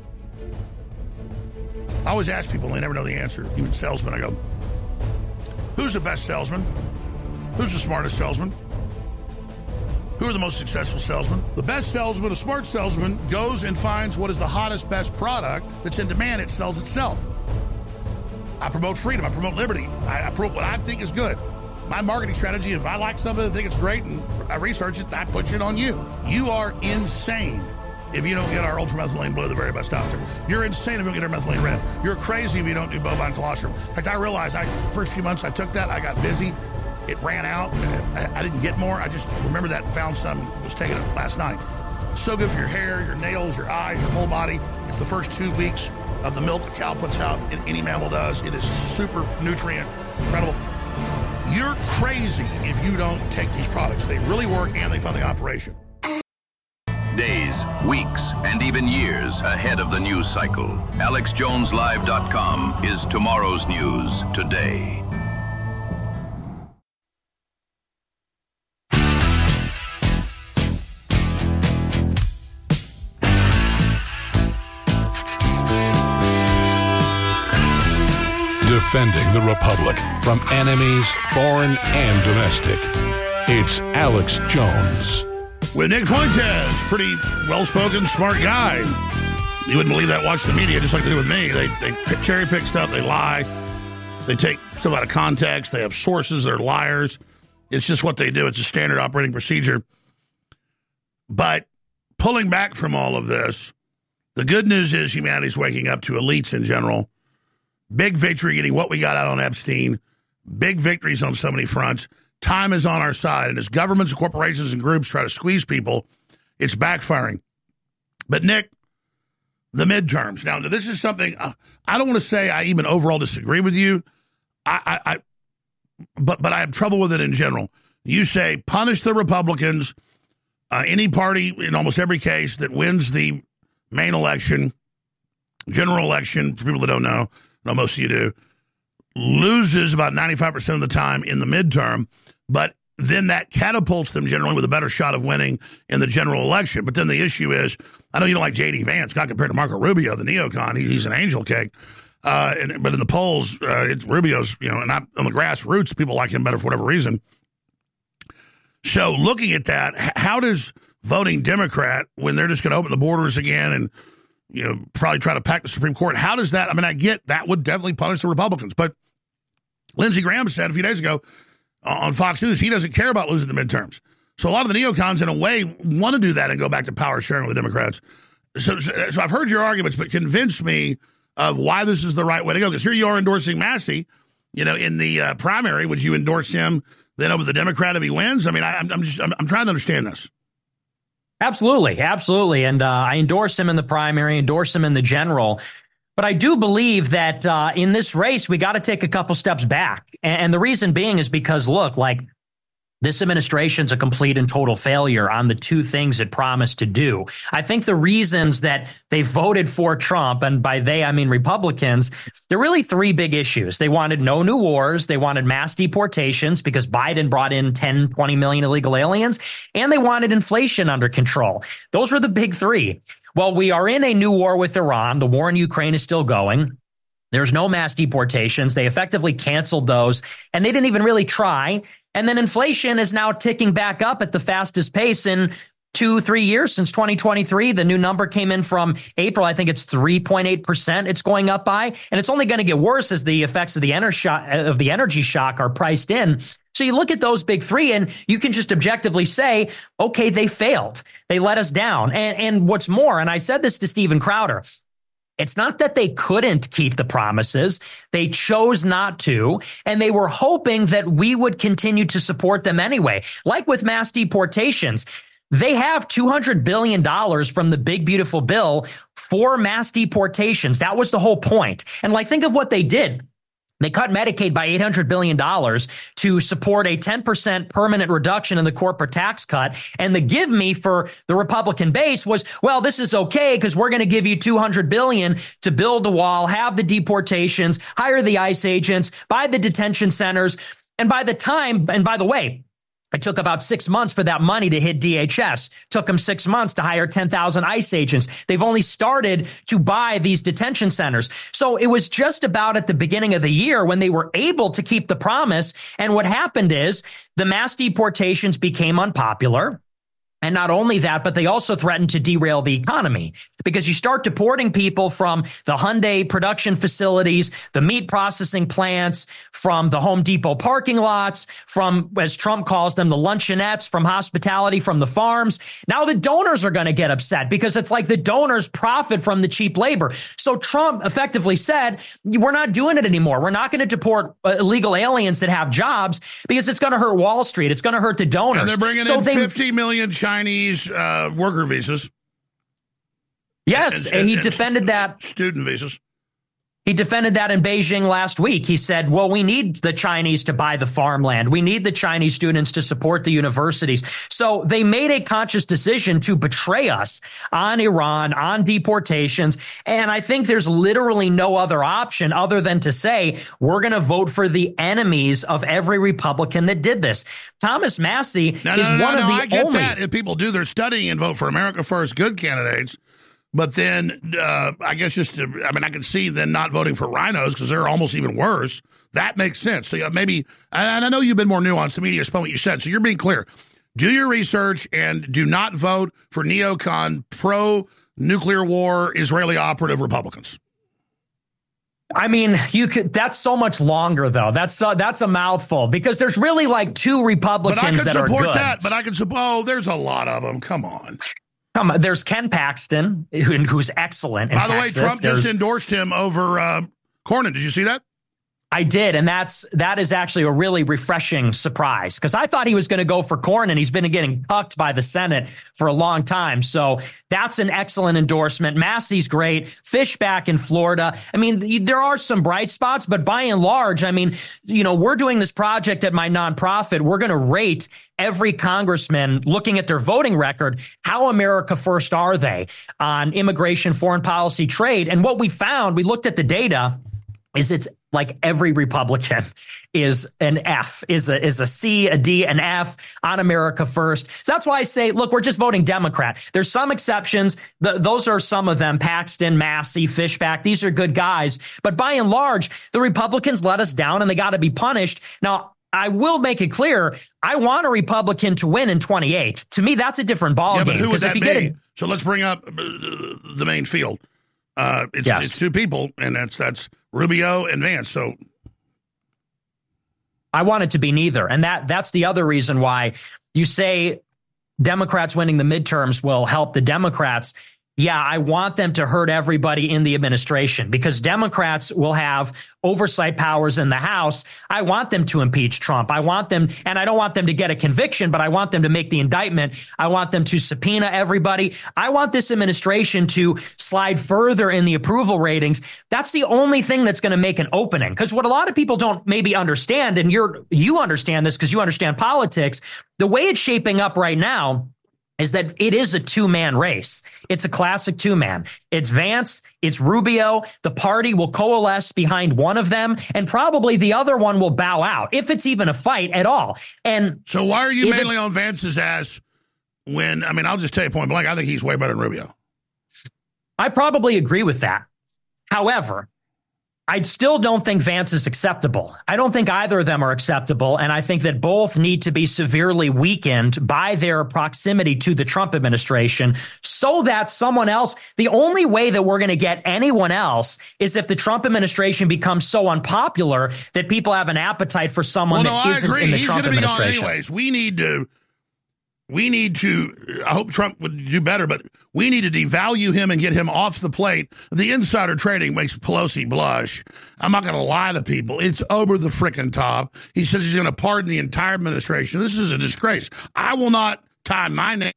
I always ask people, and they never know the answer, even salesmen. I go, who's the best salesman? Who's the smartest salesman? Who are the most successful salesmen? The best salesman, a smart salesman, goes and finds what is the hottest, best product that's in demand. It sells itself. I promote freedom. I promote liberty. I, I promote what I think is good. My marketing strategy, if I like something, I think it's great, and I research it, I push it on you. You are insane if you don't get our ultramethylene blue, the very best out there. You're insane if you don't get our methylene red. You're crazy if you don't do bovine colostrum. In fact, I realized I, the first few months I took that, I got busy. It ran out. I, I didn't get more. I just remember that and found some, was taking it last night. So good for your hair, your nails, your eyes, your whole body. It's the first two weeks of the milk a cow puts out, and any mammal does. It is super nutrient, incredible. You're crazy if you don't take these products. They really work, and they fund the operation.
Days, weeks, and even years ahead of the news cycle. alex jones live dot com is tomorrow's news today.
Defending the Republic from enemies, foreign and domestic. It's Alex Jones.
With Nick Fuentes, pretty well-spoken, smart guy. You wouldn't believe that. Watch the media, just like they do with me. They they cherry pick stuff. They lie. They take stuff out of context. They have sources. They're liars. It's just what they do. It's a standard operating procedure. But pulling back from all of this, the good news is humanity's waking up to elites in general. Big victory getting what we got out on Epstein. Big victories on so many fronts. Time is on our side. And as governments and corporations and groups try to squeeze people, it's backfiring. But, Nick, the midterms. Now, this is something, uh, I don't want to say I even overall disagree with you. I, I, I but, but I have trouble with it in general. You say punish the Republicans, uh, any party in almost every case that wins the main election, general election, for people that don't know, no, most of you do, loses about ninety-five percent of the time in the midterm, but then that catapults them generally with a better shot of winning in the general election. But then the issue is, I know you don't like J D Vance, got compared to Marco Rubio, the neocon. He, he's an angel cake. Uh, and, but in the polls, uh, it's Rubio's, you know, and not on the grassroots, people like him better for whatever reason. So looking at that, how does voting Democrat, when they're just going to open the borders again and, you know, probably try to pack the Supreme Court, how does that, I mean, I get that would definitely punish the Republicans, but Lindsey Graham said a few days ago on Fox News he doesn't care about losing the midterms. So a lot of the neocons, in a way, want to do that and go back to power sharing with the Democrats. So, so I've heard your arguments, but convince me of why this is the right way to go. Because here you are endorsing Massey, you know, in the uh, primary. Would you endorse him then over the Democrat if he wins? I mean, I, I'm just I'm, I'm trying to understand this.
Absolutely, absolutely, and uh, I endorse him in the primary, endorse him in the general. But I do believe that uh, in this race, we got to take a couple steps back, and, and the reason being is because look, like. This administration's a complete and total failure on the two things it promised to do. I think the reasons that they voted for Trump, and by they, I mean Republicans, there are really three big issues. They wanted no new wars. They wanted mass deportations because Biden brought in ten, twenty million illegal aliens, and they wanted inflation under control. Those were the big three. Well, we are in a new war with Iran. The war in Ukraine is still going. There's no mass deportations. They effectively canceled those, and they didn't even really try. And then inflation is now ticking back up at the fastest pace in two, three years since twenty twenty-three. The new number came in from April. I think it's three point eight percent it's going up by, and it's only going to get worse as the effects of the energy shock, of the energy shock are priced in. So you look at those big three and you can just objectively say, okay, they failed. They let us down. And, and what's more, and I said this to Steven Crowder, it's not that they couldn't keep the promises. They chose not to, and they were hoping that we would continue to support them anyway. Like with mass deportations, they have two hundred billion dollars from the big, beautiful bill for mass deportations. That was the whole point. And like, think of what they did. They cut Medicaid by eight hundred billion dollars to support a ten percent permanent reduction in the corporate tax cut. And the give me for the Republican base was, well, this is okay because we're going to give you two hundred billion dollars to build the wall, have the deportations, hire the ICE agents, buy the detention centers. And by the time, and by the way, it took about six months for that money to hit D H S. Took them six months to hire ten thousand ICE agents. They've only started to buy these detention centers. So it was just about at the beginning of the year when they were able to keep the promise. And what happened is the mass deportations became unpopular. And not only that, but they also threatened to derail the economy because you start deporting people from the Hyundai production facilities, the meat processing plants, from the Home Depot parking lots, from, as Trump calls them, the luncheonettes, from hospitality, from the farms. Now the donors are going to get upset because it's like the donors profit from the cheap labor. So Trump effectively said, we're not doing it anymore. We're not going to deport illegal aliens that have jobs because it's going to hurt Wall Street. It's going to hurt the donors.
And they're bringing
so
in
they,
fifty million Chinese Chinese uh, worker visas.
Yes, and, and, he defended that.
Student visas.
He defended that in Beijing last week. He said, well, we need the Chinese to buy the farmland. We need the Chinese students to support the universities. So they made a conscious decision to betray us on Iran, on deportations. And I think there's literally no other option other than to say, we're going to vote for the enemies of every Republican that did this. Thomas Massey
no,
is
no, no,
one
no,
of the
I get
only.
that. If people do their studying and vote for America First good candidates, but then uh, I guess just, to, I mean, I can see then not voting for rhinos because they're almost even worse. That makes sense. So maybe, and I know you've been more nuanced. The media spun what you said. So you're being clear. Do your research and do not vote for neocon, pro-nuclear war, Israeli operative Republicans.
I mean, you could. That's so much longer, though. That's uh, that's a mouthful because there's really like two Republicans
but I can
that are
support
good.
that. But I can support. Oh, there's a lot of them. Come on.
Come on. There's Ken Paxton, who, who's excellent in
By the
Texas.
way, Trump
There's,
just endorsed him over uh, Cornyn. Did you see that?
I did, and that's that is actually a really refreshing surprise because I thought he was going to go for Cornyn. He's been getting cucked by the Senate for a long time, so that's an excellent endorsement. Massey's great. Fishback in Florida. I mean, there are some bright spots, but by and large, I mean, you know, we're doing this project at my nonprofit. We're going to rate every congressman looking at their voting record. How America First are they on immigration, foreign policy, trade? And what we found, we looked at the data, is it's like every Republican is an F, is a is a C, a D, an F on America First. So that's why I say, look, we're just voting Democrat. There's some exceptions. The, those are some of them. Paxton, Massey, Fishback. These are good guys. But by and large, the Republicans let us down and they got to be punished. Now, I will make it clear, I want a Republican to win in twenty-eight. To me, that's a different ballgame.
Yeah, but who would that
if you
be?
get a,
so let's bring up the main field. Uh, it's,
yes.
it's two people, and that's that's Rubio and Vance. So
I want it to be neither. And that that's the other reason why you say Democrats winning the midterms will help the Democrats. Yeah, I want them to hurt everybody in the administration because Democrats will have oversight powers in the House. I want them to impeach Trump. I want them, and I don't want them to get a conviction, but I want them to make the indictment. I want them to subpoena everybody. I want this administration to slide further in the approval ratings. That's the only thing that's going to make an opening. Because what a lot of people don't maybe understand, and you're you understand this because you understand politics, the way it's shaping up right now is that it is a two-man race. It's a classic two-man. It's Vance, it's Rubio. The party will coalesce behind one of them, and probably the other one will bow out, if it's even a fight at all. And
so why are you mainly on Vance's ass when, I mean, I'll just tell you point blank, I think he's way better than Rubio.
I probably agree with that. However, I still don't think Vance is acceptable. I don't think either of them are acceptable. And I think that both need to be severely weakened by their proximity to the Trump administration so that someone else, the only way that we're going to get anyone else is if the Trump administration becomes so unpopular that people have an appetite for someone
well,
that
no,
isn't in the
He's
Trump
gonna be
administration.
Gone anyways, we need to, we need to, I hope Trump would do better, but we need to devalue him and get him off the plate. The insider trading makes Pelosi blush. I'm not going to lie to people. It's over the frickin' top. He says he's going to pardon the entire administration. This is a disgrace. I will not tie my name.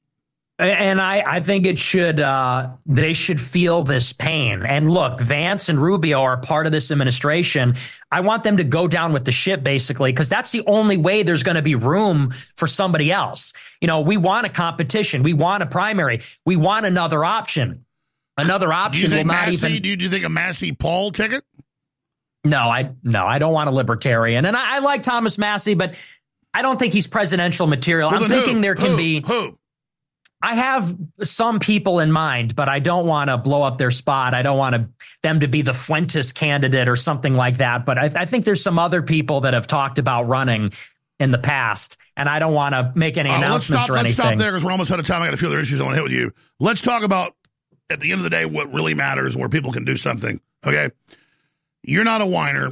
And I, I think it should, uh, they should feel this pain. And look, Vance and Rubio are part of this administration. I want them to go down with the ship, basically, because that's the only way there's going to be room for somebody else. You know, we want a competition. We want a primary. We want another option. Another option will not
Massey,
even.
Do you, do you think a Massey Paul ticket?
No, I no, I don't want a libertarian. And I, I like Thomas Massey, but I don't think he's presidential material.
Well,
I'm thinking
who?
there can
who?
be.
Who?
I have some people in mind, but I don't want to blow up their spot. I don't want to, them to be the Fuentes candidate or something like that. But I, I think there's some other people that have talked about running in the past, and I don't want to make any uh, announcements
stop,
or anything.
Let's stop there because we're almost out of time. I got a few other issues I want to hit with you. Let's talk about, at the end of the day, what really matters and where people can do something. Okay? You're not a whiner.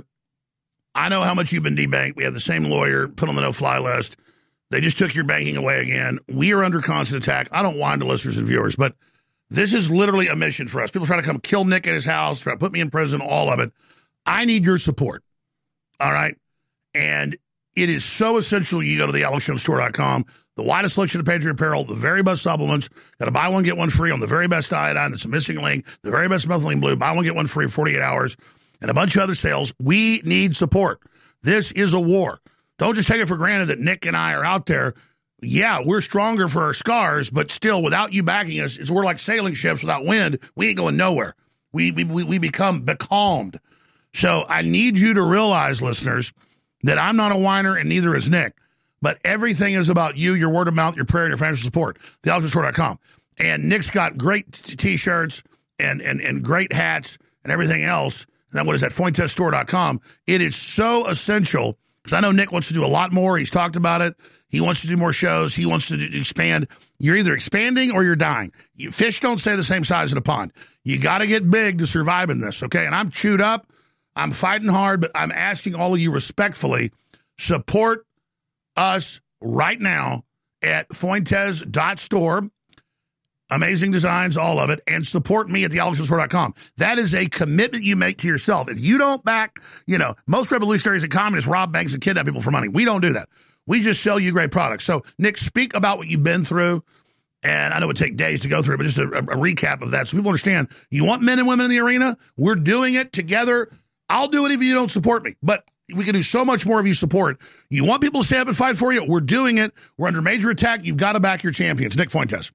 I know how much you've been debanked. We have the same lawyer put on the no-fly list. They just took your banking away again. We are under constant attack. I don't whine to listeners and viewers, but this is literally a mission for us. People try to come kill Nick at his house, try to put me in prison, all of it. I need your support, all right? And it is so essential you go to the alex jones store dot com, the widest selection of Patriot apparel, the very best supplements. Got to buy one, get one free on the very best iodine. That's a missing link. The very best methylene blue. Buy one, get one free for forty-eight hours. And a bunch of other sales. We need support. This is a war. Don't just take it for granted that Nick and I are out there. Yeah, we're stronger for our scars, but still, without you backing us, it's, we're like sailing ships without wind. We ain't going nowhere. We, we, we become becalmed. So I need you to realize, listeners, that I'm not a whiner and neither is Nick. But everything is about you, your word of mouth, your prayer, and your financial support. the alex jones store dot com. And Nick's got great t- T-shirts and, and, and great hats and everything else. And then what is that? Fuentes store dot com. It is so essential. Because I know Nick wants to do a lot more. He's talked about it. He wants to do more shows. He wants to do, expand. You're either expanding or you're dying. You, fish don't stay the same size in a pond. You got to get big to survive in this, okay? And I'm chewed up. I'm fighting hard, but I'm asking all of you respectfully, support us right now at Fuentes dot store. Amazing designs, all of it, and support me at the alex jones store dot com. That is a commitment you make to yourself. If you don't back, you know, most revolutionaries and communists rob banks and kidnap people for money. We don't do that. We just sell you great products. So, Nick, speak about what you've been through, and I know it would take days to go through, but just a, a, a recap of that so people understand. You want men and women in the arena? We're doing it together. I'll do it if you don't support me, but we can do so much more if you support. You want people to stand up and fight for you? We're doing it. We're under major attack. You've got to back your champions. Nick Fuentes.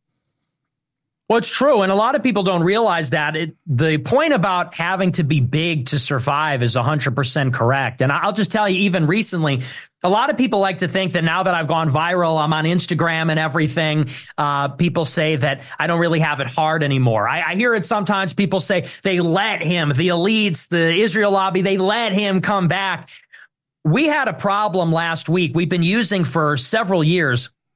Well, it's true. And a lot of people don't realize that. It, the point about having to be big to survive is one hundred percent correct. And I'll just tell you, even recently, a lot of people like to think that now that I've gone viral, I'm on Instagram and everything. Uh, people say that I don't really have it hard anymore. I, I hear it sometimes. People say they let him, the elites, the Israel lobby, they let him come back. We had a problem last week. We've been using for several years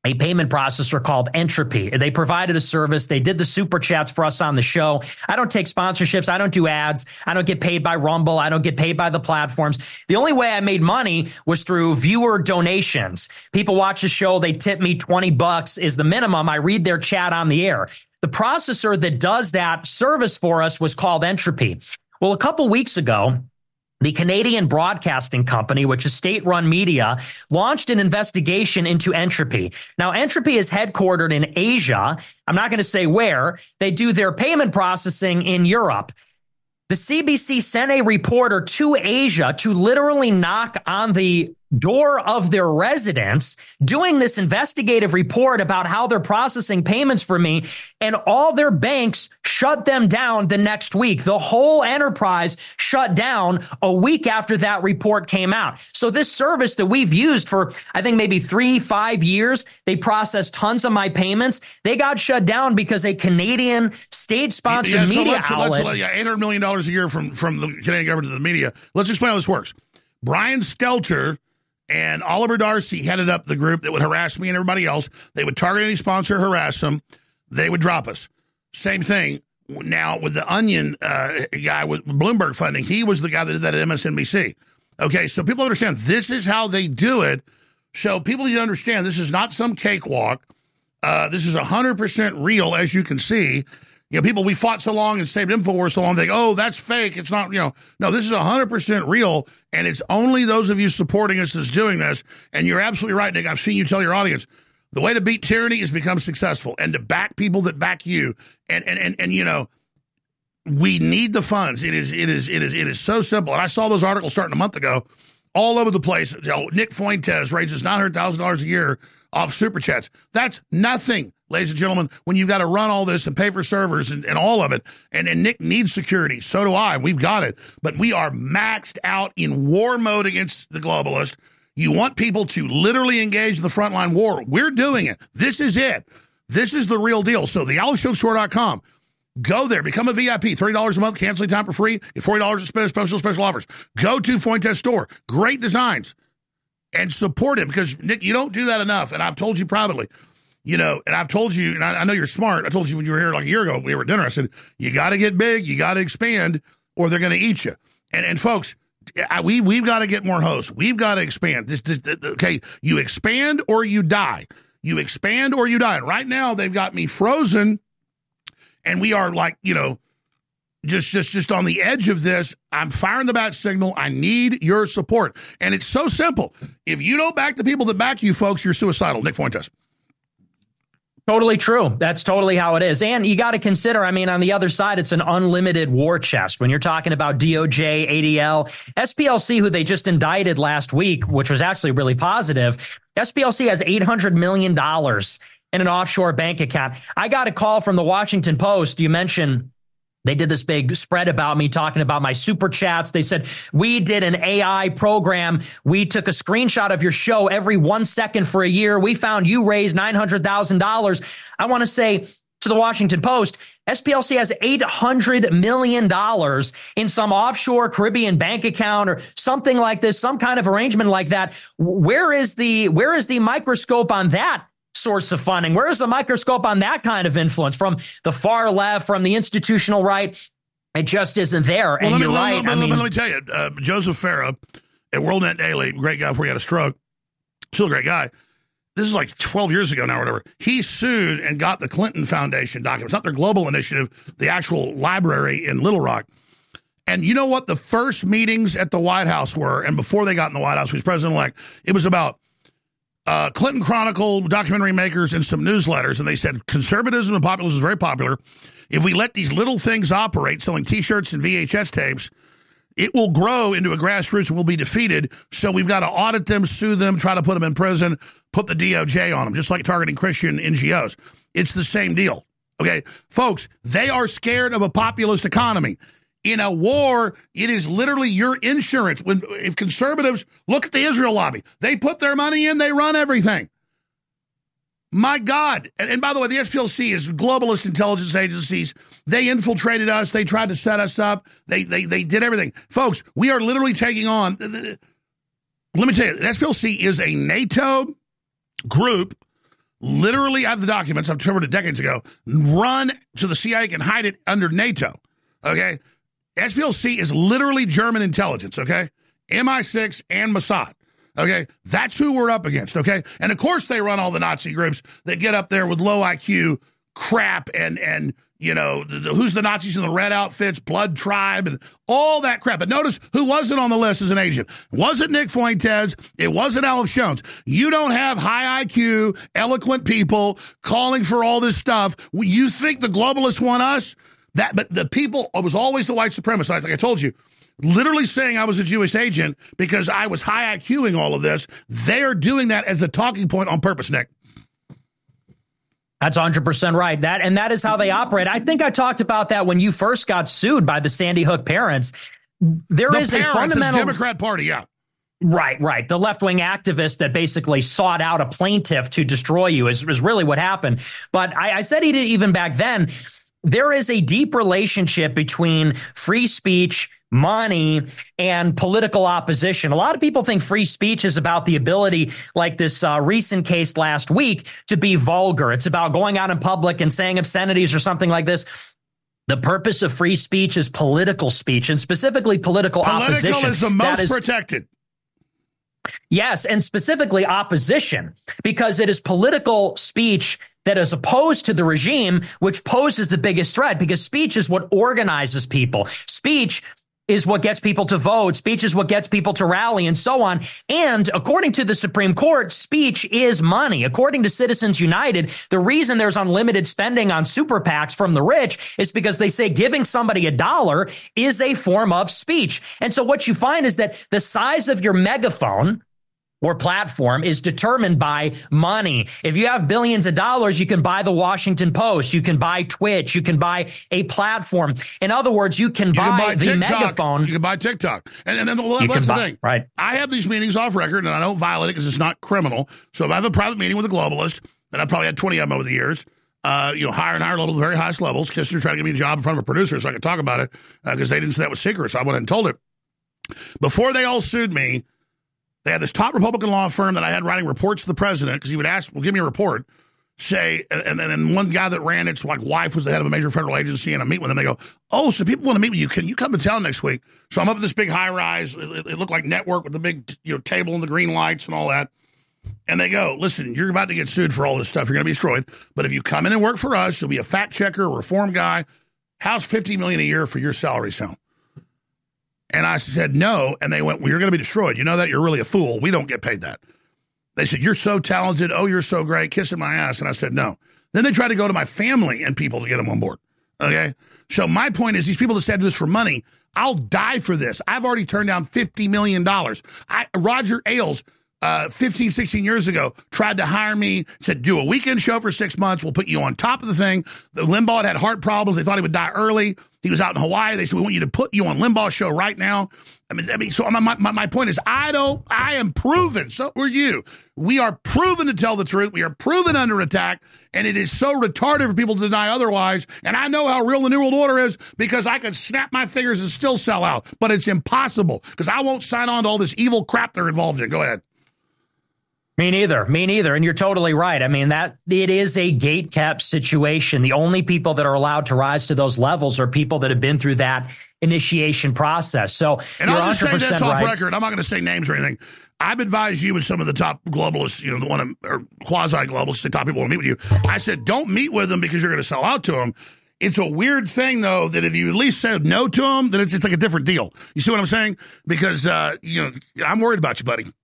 a payment processor called Entropy. They provided a service. They did the super chats for us on the show. I don't take sponsorships. I don't do ads. I don't get paid by Rumble. I don't get paid by the platforms. The only way I made money was through viewer donations. People watch the show. They tip me twenty bucks is the minimum. I read their chat on the air. The processor that does that service for us was called Entropy. Well, a couple weeks ago, the Canadian Broadcasting Company, which is state-run media, launched an investigation into Entropy. Now, Entropy is headquartered in Asia. I'm not going to say where. They do their payment processing in Europe. The C B C sent a reporter to Asia to literally knock on the door of their residence, doing this investigative report about how they're processing payments for me, and all their banks shut them down the next week. The whole enterprise shut down a week after that report came out. So this service that we've used for, I think, maybe three, five years, they processed tons of my payments. They got shut down because a Canadian state-sponsored
yeah, so
media
let's,
outlet.
Let's, yeah, eight hundred million dollars a year from, from the Canadian government to the media. Let's explain how this works. Brian Stelter and Oliver Darcy headed up the group that would harass me and everybody else. They would target any sponsor, harass them. They would drop us. Same thing now with the Onion uh, guy with Bloomberg funding. He was the guy that did that at M S N B C. Okay, so people understand this is how they do it. So people need to understand this is not some cakewalk. Uh, this is one hundred percent real, as you can see. You know, people, we fought so long and saved InfoWars so long, they go, oh, that's fake. It's not, you know, no, this is one hundred percent real, and it's only those of you supporting us that's doing this. And you're absolutely right, Nick. I've seen you tell your audience, the way to beat tyranny is become successful and to back people that back you. And, and, and, and you know, we need the funds. It is, it is, it is, it is so simple. And I saw those articles starting a month ago all over the place. You know, Nick Fuentes raises nine hundred thousand dollars a year off super chats. That's nothing, ladies and gentlemen, when you've got to run all this and pay for servers and, and all of it. And, and Nick needs security. So do I. We've got it. But we are maxed out in war mode against the globalist. You want people to literally engage in the frontline war. We're doing it. This is it. This is the real deal. So the alex jones store dot com. Go there. Become a V I P. thirty dollars a month. Canceling time for free. Get forty dollars at special, special offers. Go to Fuentes Store. Great designs. And support him, because, Nick, you don't do that enough. And I've told you privately, you know, and I've told you, and I, I know you're smart. I told you when you were here like a year ago, we were at dinner. I said, you got to get big, you got to expand, or they're going to eat you. And, and folks, I, we, we've got to get more hosts. We've got to expand. This, this, this, okay, you expand or you die. You expand or you die. And right now, they've got me frozen, and we are like, you know, Just, just, just on the edge of this. I'm firing the bat signal. I need your support. And it's so simple. If you don't back the people that back you, folks, you're suicidal. Nick Fuentes.
Totally true. That's totally how it is. And you got to consider, I mean, on the other side, it's an unlimited war chest. When you're talking about D O J, A D L, S P L C, who they just indicted last week, which was actually really positive, S P L C has eight hundred million dollars in an offshore bank account. I got a call from the Washington Post. You mentioned they did this big spread about me talking about my super chats. They said, we did an A I program. We took a screenshot of your show every one second for a year. We found you raised nine hundred thousand dollars. I want to say to the Washington Post, S P L C has eight hundred million dollars in some offshore Caribbean bank account or something like this, some kind of arrangement like that. Where is the, where is the microscope on that source of funding? Where is the microscope on that kind of influence from the far left, from the institutional right? It just isn't there.
Well,
and
me,
you're
let,
right.
Let,
I mean,
let me tell you, uh, Joseph Farah at WorldNet Daily, great guy before he had a stroke, still a great guy. This is like twelve years ago now or whatever. He sued and got the Clinton Foundation documents, not their global initiative, the actual library in Little Rock. And you know what the first meetings at the White House were? And before they got in the White House, he was president-elect. It was about Uh, Clinton Chronicle, documentary makers, and some newsletters, and they said conservatism and populism is very popular. If we let these little things operate, selling T-shirts and V H S tapes, it will grow into a grassroots and will be defeated. So we've got to audit them, sue them, try to put them in prison, put the D O J on them, just like targeting Christian N G Os. It's the same deal. Okay, folks, they are scared of a populist economy. In a war, it is literally your insurance. When if conservatives look at the Israel lobby, they put their money in, they run everything. My God. And, and by the way, the S P L C is globalist intelligence agencies. They infiltrated us. They tried to set us up. They they they did everything. Folks, we are literally taking on. Let me tell you, the S P L C is a NATO group literally, I have the documents, I've covered it decades ago, run so the C I A can hide it under NATO, okay? S P L C is literally German intelligence, okay? M I six and Mossad, okay? That's who we're up against, okay? And, of course, they run all the Nazi groups that get up there with low I Q crap and, and you know, the, the, who's the Nazis in the red outfits, Blood Tribe, and all that crap. But notice who wasn't on the list as an agent. It wasn't Nick Fuentes. It wasn't Alex Jones. You don't have high I Q, eloquent people calling for all this stuff. You think the globalists want us? That, but the people, it was always the white supremacists, like I told you, literally saying I was a Jewish agent because I was high IQing all of this. They're doing that as a talking point on purpose, Nick.
That's one hundred percent right. That and that is how they operate. I think I talked about that when you first got sued by the Sandy Hook parents. There
the
is
parents,
a fundamental
Democrat Party, yeah.
Right, right. The left-wing activist that basically sought out a plaintiff to destroy you is, is really what happened. But I, I said he did even back then. There is a deep relationship between free speech, money, and political opposition. A lot of people think free speech is about the ability, like this uh, recent case last week, to be vulgar. It's about going out in public and saying obscenities or something like this. The purpose of free speech is political speech, and specifically political,
political
opposition.
Political is the most
is,
protected.
Yes, and specifically opposition, because it is political speech that is opposed to the regime, which poses the biggest threat, because speech is what organizes people. Speech is what gets people to vote. Speech is what gets people to rally and so on. And according to the Supreme Court, speech is money. According to Citizens United, the reason there's unlimited spending on super PACs from the rich is because they say giving somebody a dollar is a form of speech. And so what you find is that the size of your megaphone or platform is determined by money. If you have billions of dollars, you can buy the Washington Post, you can buy Twitch, you can buy a platform. In other words, you can,
you
buy,
can buy
the
TikTok.
megaphone.
You can buy TikTok. And, and then well,
you
that's the
buy,
thing.
Right.
I have these meetings off record, and I don't violate it because it's not criminal. So if I have a private meeting with a globalist, and I've probably had twenty of them over the years, uh, you know, higher and higher levels, very highest levels. Kissinger tried to give me a job in front of a producer so I could talk about it because uh, they didn't say that was secret. So I went and told it. Before they all sued me, they had this top Republican law firm that I had writing reports to the president because he would ask, well, give me a report, say, and then one guy that ran its like wife was the head of a major federal agency, and I meet with them. They go, oh, so people want to meet with you. Can you come to town next week? So I'm up at this big high rise. It, it looked like Network with the big you know table and the green lights and all that. And they go, listen, you're about to get sued for all this stuff. You're going to be destroyed. But if you come in and work for us, you'll be a fact checker, a reform guy. How's fifty million dollars a year for your salary sound? And I said, no. And they went, well, you're going to be destroyed. You know that? You're really a fool. We don't get paid that. They said, you're so talented. Oh, you're so great. Kissing my ass. And I said, no. Then they tried to go to my family and people to get them on board. Okay. So my point is these people that said do this for money, I'll die for this. I've already turned down fifty million dollars. I, Roger Ailes, uh, fifteen, sixteen years ago, tried to hire me, said, do a weekend show for six months. We'll put you on top of the thing. The Limbaugh had, had heart problems. They thought he would die early. He was out in Hawaii. They said, we want you to put you on Limbaugh's show right now. I mean, I mean, so my, my, my point is, I don't, I am proven. So are you. We are proven to tell the truth. We are proven under attack. And it is so retarded for people to deny otherwise. And I know how real the New World Order is because I could snap my fingers and still sell out. But it's impossible because I won't sign on to all this evil crap they're involved in. Go ahead.
Me neither. Me neither. And you're totally right. I mean, that it is a gate-kept situation. The only people that are allowed to rise to those levels are people that have been through that initiation process. So,
and
you're
I'll just say this
right.
off record. I'm not going to say names or anything. I've advised you with some of the top globalists, you know, the one or quasi-globalists, the top people want to meet with you. I said, don't meet with them because you're going to sell out to them. It's a weird thing, though, that if you at least said no to them, then it's, it's like a different deal. You see what I'm saying? Because, uh, you know, I'm worried about you, buddy.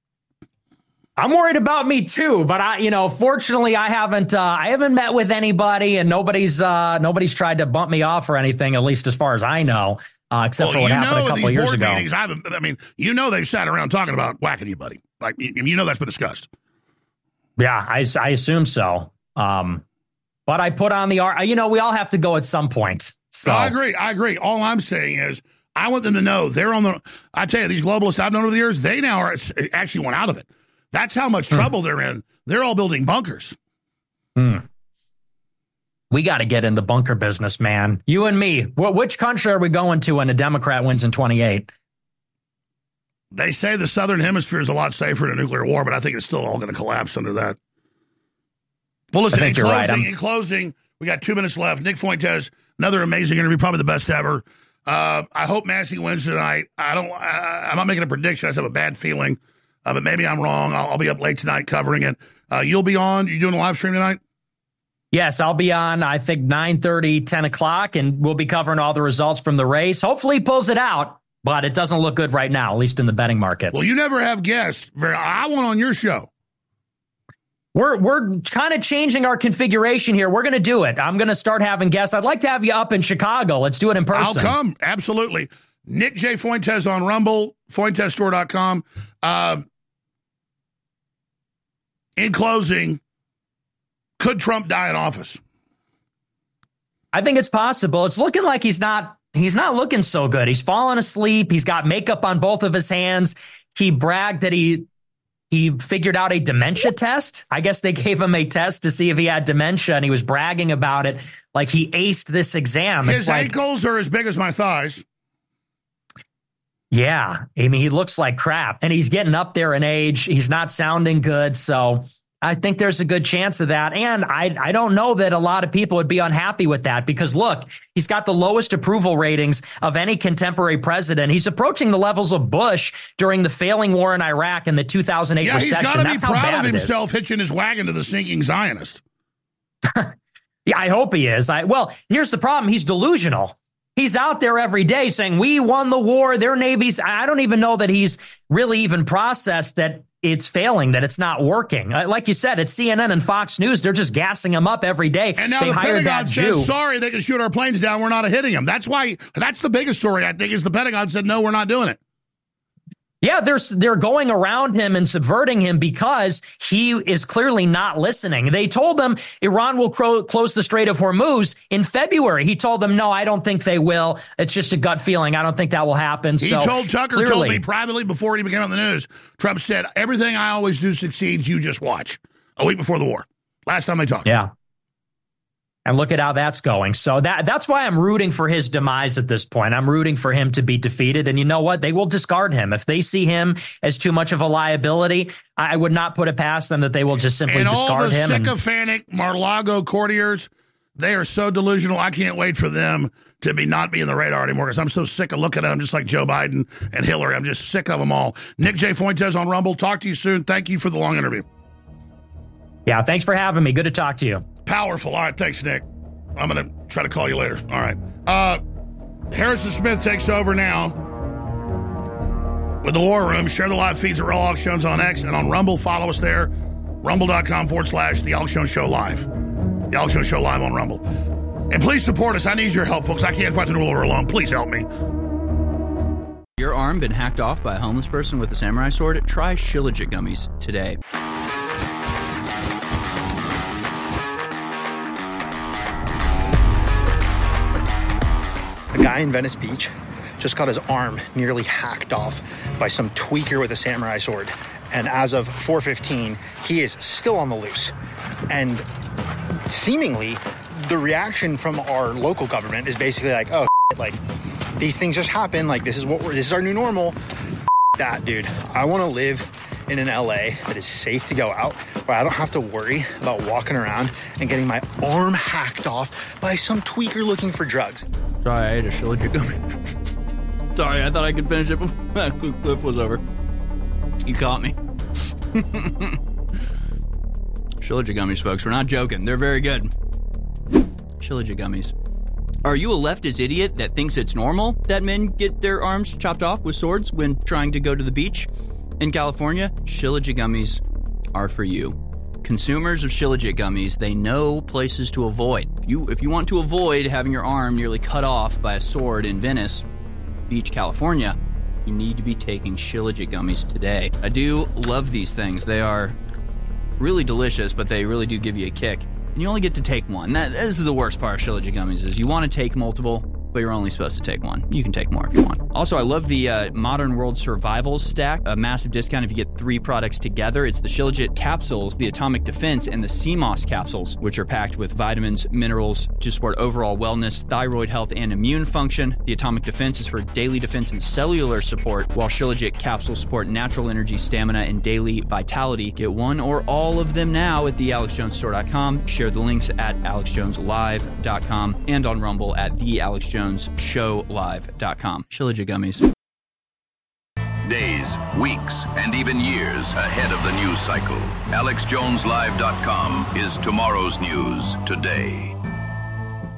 I'm worried about me too, but I, you know, fortunately, I haven't, uh, I haven't met with anybody, and nobody's, uh, nobody's tried to bump me off or anything, at least as far as I know, uh, except
well,
for what happened a couple of years ago.
Meetings, I, haven't, I mean, you know, they've sat around talking about whacking you, buddy. Like, you, you know, that's been discussed.
Yeah, I, I assume so. Um, but I put on the, you know, we all have to go at some point. So
no, I agree. I agree. All I'm saying is, I want them to know they're on the. I tell you, these globalists I've known over the years, they now are actually went out of it. That's how much trouble mm. they're in. They're all building bunkers.
Mm. We got to get in the bunker business, man. You and me. Well, which country are we going to when a Democrat wins in twenty-eight?
They say the Southern Hemisphere is a lot safer in a nuclear war, but I think it's still all going to collapse under that. Well, listen,
I think
in
you're
closing,
right.
in closing, we got two minutes left. Nick Fuentes, another amazing interview, probably the best ever. Uh, I hope Massey wins tonight. I don't. I, I'm not making a prediction. I just have a bad feeling, uh, but maybe I'm wrong. I'll, I'll be up late tonight covering it. Uh, you'll be on. You doing a live stream tonight?
Yes, I'll be on, I think, nine thirty, ten o'clock, and we'll be covering all the results from the race. Hopefully he pulls it out, but it doesn't look good right now, at least in the betting markets.
Well, you never have guests. I want on your show.
We're we're kind of changing our configuration here. We're going to do it. I'm going to start having guests. I'd like to have you up in Chicago. Let's do it in person.
I'll come. Absolutely. Nick J. Fuentes on Rumble, Fuentes Store dot com. Uh, in closing, could Trump die in office?
I think it's possible. It's looking like he's not he's not looking so good. He's fallen asleep. He's got makeup on both of his hands. He bragged that he He figured out a dementia test. I guess they gave him a test to see if he had dementia, and he was bragging about it like he aced this exam.
His
it's like,
ankles are as big as my thighs.
Yeah. I mean, he looks like crap, and he's getting up there in age. He's not sounding good. So I think there's a good chance of that. And I, I don't know that a lot of people would be unhappy with that because, look, he's got the lowest approval ratings of any contemporary president. He's approaching the levels of Bush during the failing war in Iraq and the two thousand eight
yeah,
recession.
He's got to be
That's how
proud
bad
of
it is.
himself hitching his wagon to the sinking Zionist.
Yeah, I hope he is. I Well, here's the problem. He's delusional. He's out there every day saying, we won the war, their navies. I don't even know that he's really even processed that it's failing, that it's not working. Like you said, it's C N N and Fox News. They're just gassing him up every day.
And now
they
the
hired
Pentagon
that
says,
Jew.
sorry, they can shoot our planes down. We're not hitting them. That's why, that's the biggest story, I think, is the Pentagon said, no, we're not doing it.
Yeah, they're, they're going around him and subverting him because he is clearly not listening. They told him Iran will cro- close the Strait of Hormuz in February. He told them, no, I don't think they will. It's just a gut feeling. I don't think that will happen.
He
so
told Tucker,
clearly,
told me privately before he became on the news, Trump said, everything I always do succeeds, you just watch. A week before the war. Last time they talked.
Yeah. And look at how that's going. So that that's why I'm rooting for his demise at this point. I'm rooting for him to be defeated. And you know what? They will discard him. If they see him as too much of a liability, I would not put it past them that they will just simply
and
discard him.
And all the sycophantic Mar-a-Lago courtiers, they are so delusional. I can't wait for them to be not be in the radar anymore because I'm so sick of looking at them just like Joe Biden and Hillary. I'm just sick of them all. Nick J. Fuentes on Rumble. Talk to you soon. Thank you for the long interview.
Yeah, thanks for having me. Good to talk to you.
Powerful. All right, thanks, Nick. I'm going to try to call you later. All right. Uh, Harrison Smith takes over now with the War Room. Share the live feeds at Real Alex Jones on X and on Rumble. Follow us there. Rumble.com forward slash The Alex Jones Show Live. The Alex Jones Show Live on Rumble. And please support us. I need your help, folks. I can't fight the New Order alone. Please help me.
Your arm been hacked off by a homeless person with a samurai sword? Try Shilajit gummies today.
A guy in Venice Beach just got his arm nearly hacked off by some tweaker with a samurai sword. And as of four fifteen, he is still on the loose. And seemingly, the reaction from our local government is basically like, oh, like, these things just happen. Like, this is what we're, this is our new normal. That, dude. I want to live in an L A that is safe to go out, where I don't have to worry about walking around and getting my arm hacked off by some tweaker looking for drugs.
Sorry, I ate a Shilajit gummy. Sorry, I thought I could finish it before that clip was over. You caught me. Shilajit gummies, folks. We're not joking. They're very good. Shilajit gummies. Are you a leftist idiot that thinks it's normal that men get their arms chopped off with swords when trying to go to the beach? In California, Shilajit gummies are for you. Consumers of Shilajit gummies, they know places to avoid. If you if you want to avoid having your arm nearly cut off by a sword in Venice Beach, California, you need to be taking Shilajit gummies today. I do love these things. They are really delicious, but they really do give you a kick. And you only get to take one. That, that is the worst part of Shilajit gummies is you want to take multiple, but you're only supposed to take one. You can take more if you want. Also, I love the uh, Modern World Survival Stack, a massive discount if you get three products together. It's the Shilajit capsules, the Atomic Defense, and the C M O S capsules, which are packed with vitamins, minerals to support overall wellness, thyroid health, and immune function. The Atomic Defense is for daily defense and cellular support, while Shilajit capsules support natural energy, stamina, and daily vitality. Get one or all of them now at the alex jones store dot com. Share the links at alex jones live dot com and on Rumble at the alex jones show live dot com. Shilajit gummies.
Days, weeks, and even years ahead of the news cycle. alex jones live dot com is tomorrow's news today.